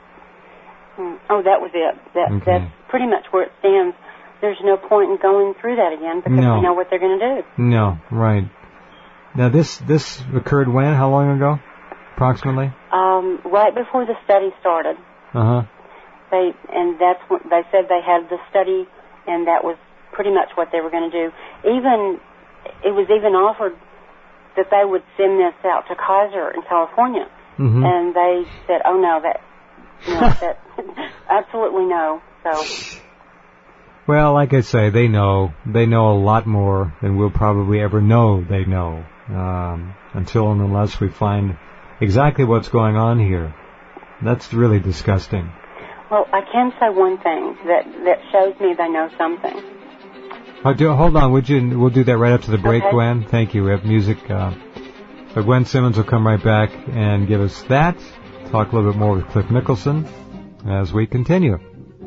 Oh, that was it. That, okay. That's pretty much where it stands. There's no point in going through that again because no. we know what they're going to do. No, right. Now, this this occurred when? How long ago, approximately? Um, right before the study started. Uh-huh. They and that's what they said they had the study, and that was pretty much what they were going to do. Even it was even offered that they would send this out to Kaiser in California, mm-hmm. and they said, "Oh no, that, no, that absolutely no." So. Well, like I say, they know they know a lot more than we'll probably ever know. They know um, until and unless we find exactly what's going on here. That's really disgusting. Well, I can say one thing that that shows me they know something. Oh, do, hold on, would you? We'll do that right after the break, okay. Gwen. Thank you. We have music. Uh, but Gwen Simmons will come right back and give us that. Talk a little bit more with Cliff Nicholson as we continue.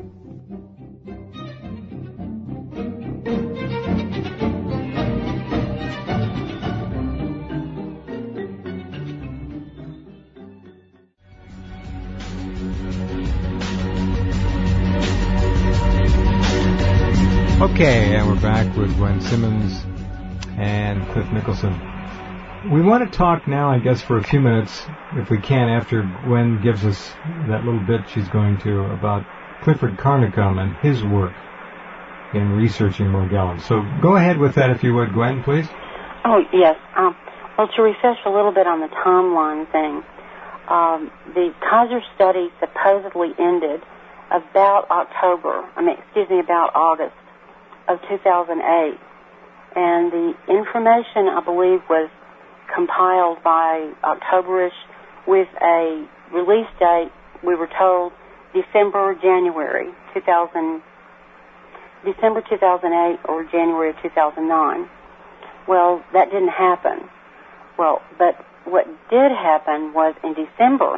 Okay, and we're back with Gwen Simmons and Cliff Nicholson. We want to talk now, I guess, for a few minutes, if we can, after Gwen gives us that little bit she's going to, about Clifford Carnicom and his work in researching Morgellons. So go ahead with that, if you would, Gwen, please. Oh, yes. Um, well, to refresh a little bit on the timeline thing, Um, the Kaiser study supposedly ended about October, I mean, excuse me, about August of two thousand eight. And the information, I believe, was compiled by Octoberish with a release date, we were told, December, January two thousand, December two thousand eight or January of two thousand nine. Well, that didn't happen. Well, but what did happen was in December,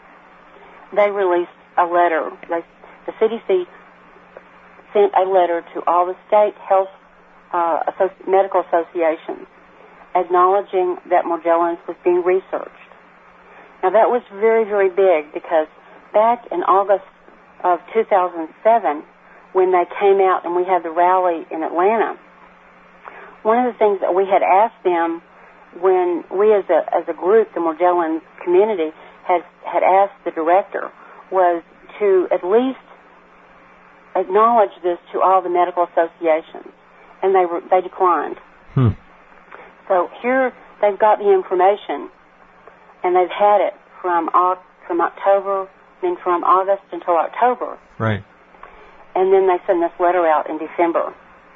they released a letter. They, the C D C sent a letter to all the state health uh, associ- medical associations acknowledging that Morgellons was being researched. Now, that was very, very big because back in August of two thousand seven, when they came out and we had the rally in Atlanta, one of the things that we had asked them when we as a as a group, the Morgellons community, had had asked the director was to at least acknowledge this to all the medical associations, and they were they declined. Hmm. So here they've got the information, and they've had it from from October, then from August until October. Right. And then they send this letter out in December.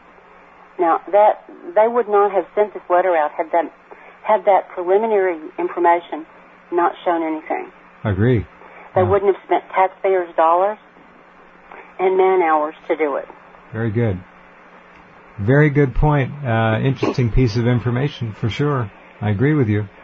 Now that they would not have sent this letter out had that had that preliminary information not shown anything. Agree. They yeah. wouldn't have spent taxpayers' dollars and man hours to do it. Very good. Very good point. Uh, interesting piece of information for sure. I agree with you.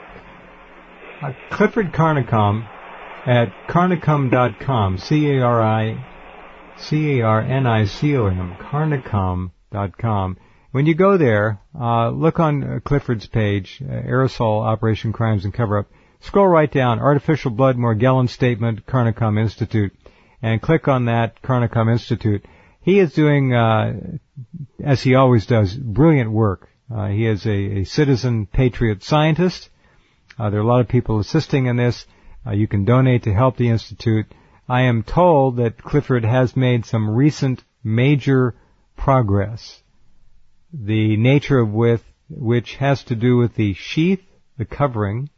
Uh, Clifford Carnicom at carnicom dot com, C A R I C A R N I C O M, carnicom dot com. When you go there, uh, look on uh, Clifford's page, uh, Aerosol Operation Crimes and Cover-Up. Scroll right down, Artificial Blood Morgellons Statement, Carnicom Institute, and click on that, Carnicom Institute. He is doing, uh, as he always does, brilliant work. Uh, he is a, a citizen patriot scientist. Uh, there are a lot of people assisting in this. Uh, you can donate to help the Institute. I am told that Clifford has made some recent major progress, the nature of with, which has to do with the sheath, the covering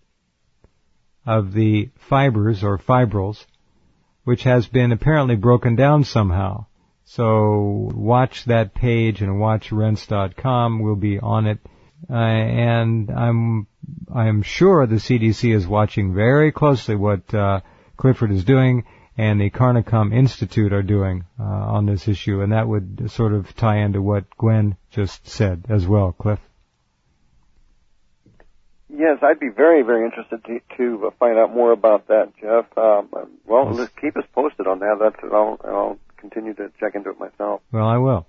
of the fibers or fibrils, which has been apparently broken down somehow. So watch that page and watch rense dot com. We'll be on it. Uh, and I'm, I'm sure the C D C is watching very closely what, uh, Clifford is doing and the Carnicom Institute are doing, uh, on this issue. And that would sort of tie into what Gwen just said as well, Cliff. Yes, I'd be very, very interested to, to find out more about that, Jeff. Um, well, Yes. let's keep us posted on that. That's, I'll, I'll continue to check into it myself. Well, I will.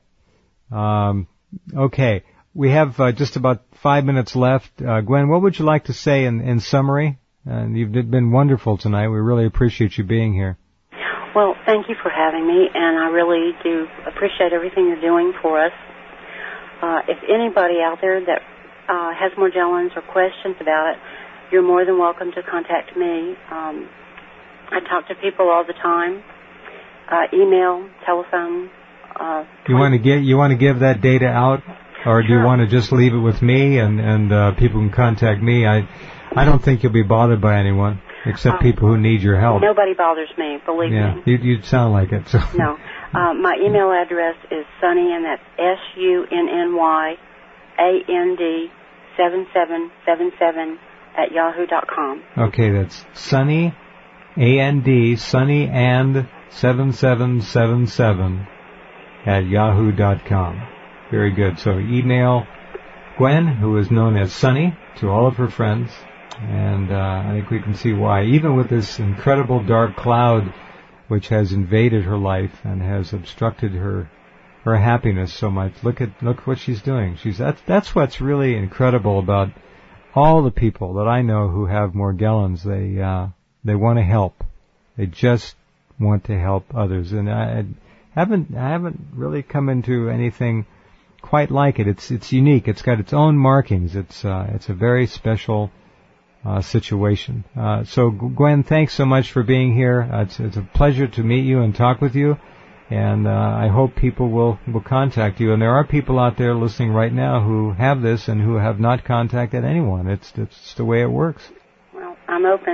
Um, okay. We have uh, just about five minutes left. Uh, Gwen, what would you like to say in, in summary? Uh, you've been wonderful tonight. We really appreciate you being here. Well, thank you for having me, and I really do appreciate everything you're doing for us. Uh, if anybody out there that uh, has Morgellons or questions about it, you're more than welcome to contact me. Um, I talk to people all the time, uh, email, telephone. Uh, you want to get you want to give that data out, or do Sure. you want to just leave it with me and and uh, people can contact me? I I don't think you'll be bothered by anyone except um, people who need your help. Nobody bothers me, believe yeah, me. you you sound like it. So. No. Uh, my email address is Sunny, and that's S U N N Y A N D seven seven seven seven at yahoo dot com. Okay, that's Sunny, A N D, Sunny and seven seven seven seven at yahoo dot com. Very good. So email Gwen, who is known as Sunny, to all of her friends, and uh, I think we can see why. Even with this incredible dark cloud which has invaded her life and has obstructed her her happiness so much. Look at look what she's doing. She's that's that's what's really incredible about all the people that I know who have Morgellons. They uh, they want to help. They just want to help others, and I haven't I haven't really come into anything quite like it. It's it's unique. It's got its own markings. It's uh, it's a very special Uh, situation. Uh, so Gwen, thanks so much for being here. Uh, it's, it's a pleasure to meet you and talk with you, and uh, I hope people will, will contact you. And there are people out there listening right now who have this and who have not contacted anyone. It's, it's the way it works. Well, I'm open twenty-four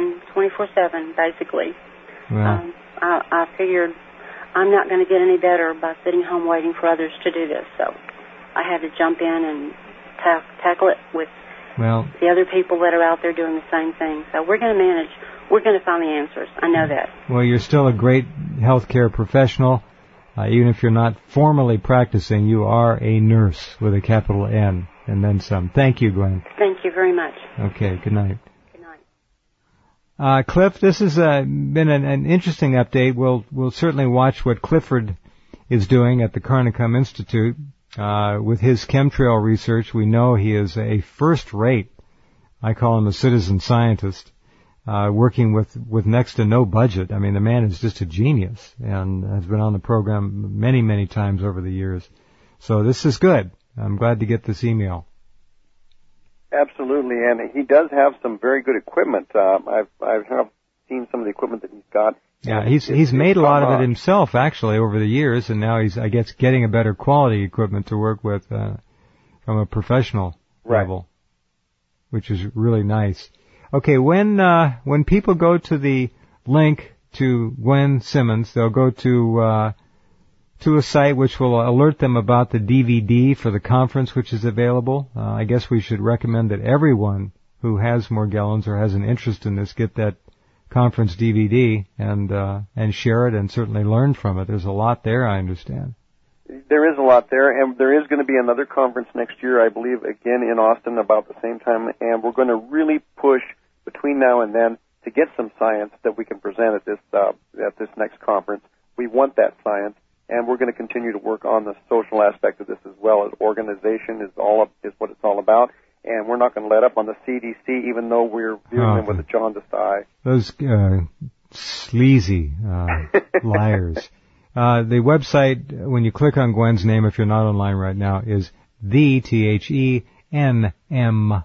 twenty-four seven, basically. Well, um, I, I figured I'm not going to get any better by sitting home waiting for others to do this, so I had to jump in and ta- tackle it with well, the other people that are out there doing the same thing. So we're going to manage. We're going to find the answers. I know that. Well, you're still a great healthcare professional. Uh, even if you're not formally practicing, you are a nurse with a capital N and then some. Thank you, Gwen. Thank you very much. Okay, good night. Good night. Uh, Cliff, this has uh, been an, an interesting update. We'll we'll certainly watch what Clifford is doing at the Carnicom Institute uh, with his chemtrail research. We know he is a first-rate, I call him a citizen scientist, uh, working with, with next to no budget. I mean, the man is just a genius and has been on the program many, many times over the years. So this is good. I'm glad to get this email. Absolutely, and he does have some very good equipment. Uh, I've I've have seen some of the equipment that he's got. Yeah, he's he's made a lot of it himself actually over the years, and now he's I guess getting a better quality equipment to work with uh, from a professional right. level, which is really nice. Okay, when uh, when people go to the link to Gwen Simmons, they'll go to uh, to a site which will alert them about the D V D for the conference which is available. Uh, I guess we should recommend that everyone who has Morgellons or has an interest in this get that conference D V D and uh, and share it and certainly learn from it. There's a lot there, I understand. There is a lot there, and there is going to be another conference next year, I believe, again in Austin about the same time, and we're going to really push between now and then to get some science that we can present at this uh, at this next conference. We want that science, and we're going to continue to work on the social aspect of this as well. As organization is all of, is what it's all about, and we're not going to let up on the C D C, even though we're viewing oh, them with a jaundiced eye. Those uh, sleazy uh, liars. Uh, the website, when you click on Gwen's name, if you're not online right now, is the T H E N M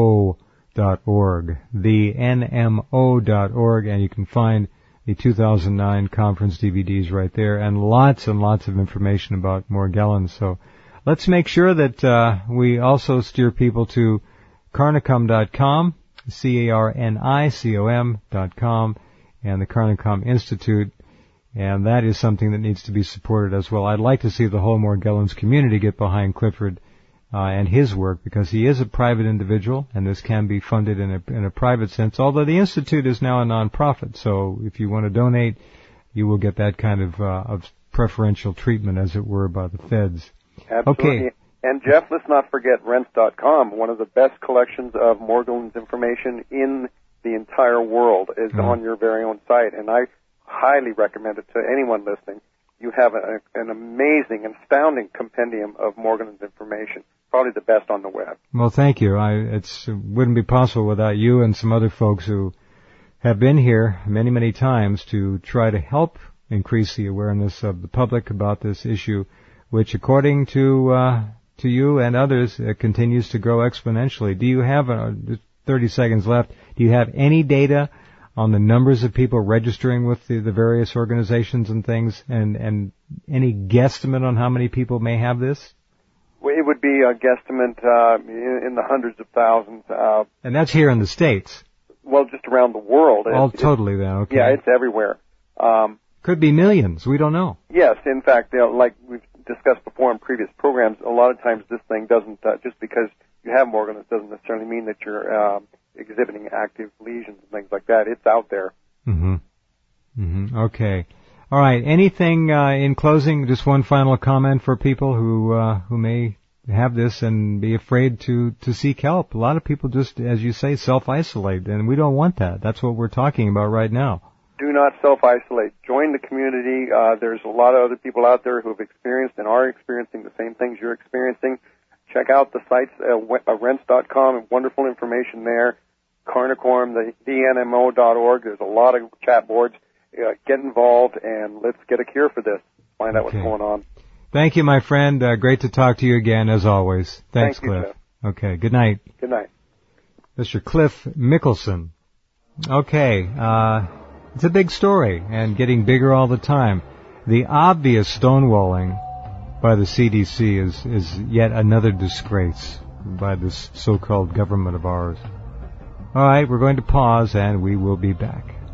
O dot org. The N M O dot org, and you can find the two thousand nine conference D V Ds right there, and lots and lots of information about Morgellons. So let's make sure that uh, we also steer people to carnicom dot com, C A R N I C O M dot com, and the Carnicom Institute. And that is something that needs to be supported as well. I'd like to see the whole Morgellons community get behind Clifford uh, and his work, because he is a private individual, and this can be funded in a, in a private sense, although the Institute is now a nonprofit. So if you want to donate, you will get that kind of, uh, of preferential treatment, as it were, by the feds. Absolutely. Okay. And Jeff, let's not forget Rense dot com, one of the best collections of Morgellons information in the entire world, is mm. on your very own site. And I highly recommend it to anyone listening. You have a, an amazing, astounding compendium of Morgellons information, probably the best on the web. Well, thank you. I, it's, it wouldn't be possible without you and some other folks who have been here many, many times to try to help increase the awareness of the public about this issue, which, according to uh, to you and others, uh, continues to grow exponentially. Do you have, uh, thirty seconds left, do you have any data on the numbers of people registering with the, the various organizations and things, and, and any guesstimate on how many people may have this? Well, it would be a guesstimate uh, in, in the hundreds of thousands. Uh, and that's here in the States? Well, just around the world. All it's, totally then, okay. Yeah, it's everywhere. Um, Could be millions, we don't know. Yes, in fact, you know, like we've discussed before in previous programs, a lot of times this thing doesn't, uh, just because you have Morgellons doesn't necessarily mean that you're um, exhibiting active lesions and things like that. It's out there. Mm-hmm. Mm-hmm. Okay. All right. Anything uh, in closing? Just one final comment for people who uh, who may have this and be afraid to to seek help. A lot of people just, as you say, self-isolate, and we don't want that. That's what we're talking about right now. Do not self-isolate. Join the community. Uh, there's a lot of other people out there who have experienced and are experiencing the same things you're experiencing. Check out the sites, uh, Rense dot com, wonderful information there. Carnicorm, the D N M O dot org. There's a lot of chat boards. Uh, get involved, and let's get a cure for this. Find out okay. what's going on. Thank you, my friend. Uh, great to talk to you again, as always. Thanks, Thank Cliff. You, Jeff. Okay, good night. Good night. Mister Cliff Mickelson. Okay, uh, it's a big story, and getting bigger all the time. The obvious stonewalling by the C D C is, is yet another disgrace by this so-called government of ours. All right, we're going to pause, and we will be back.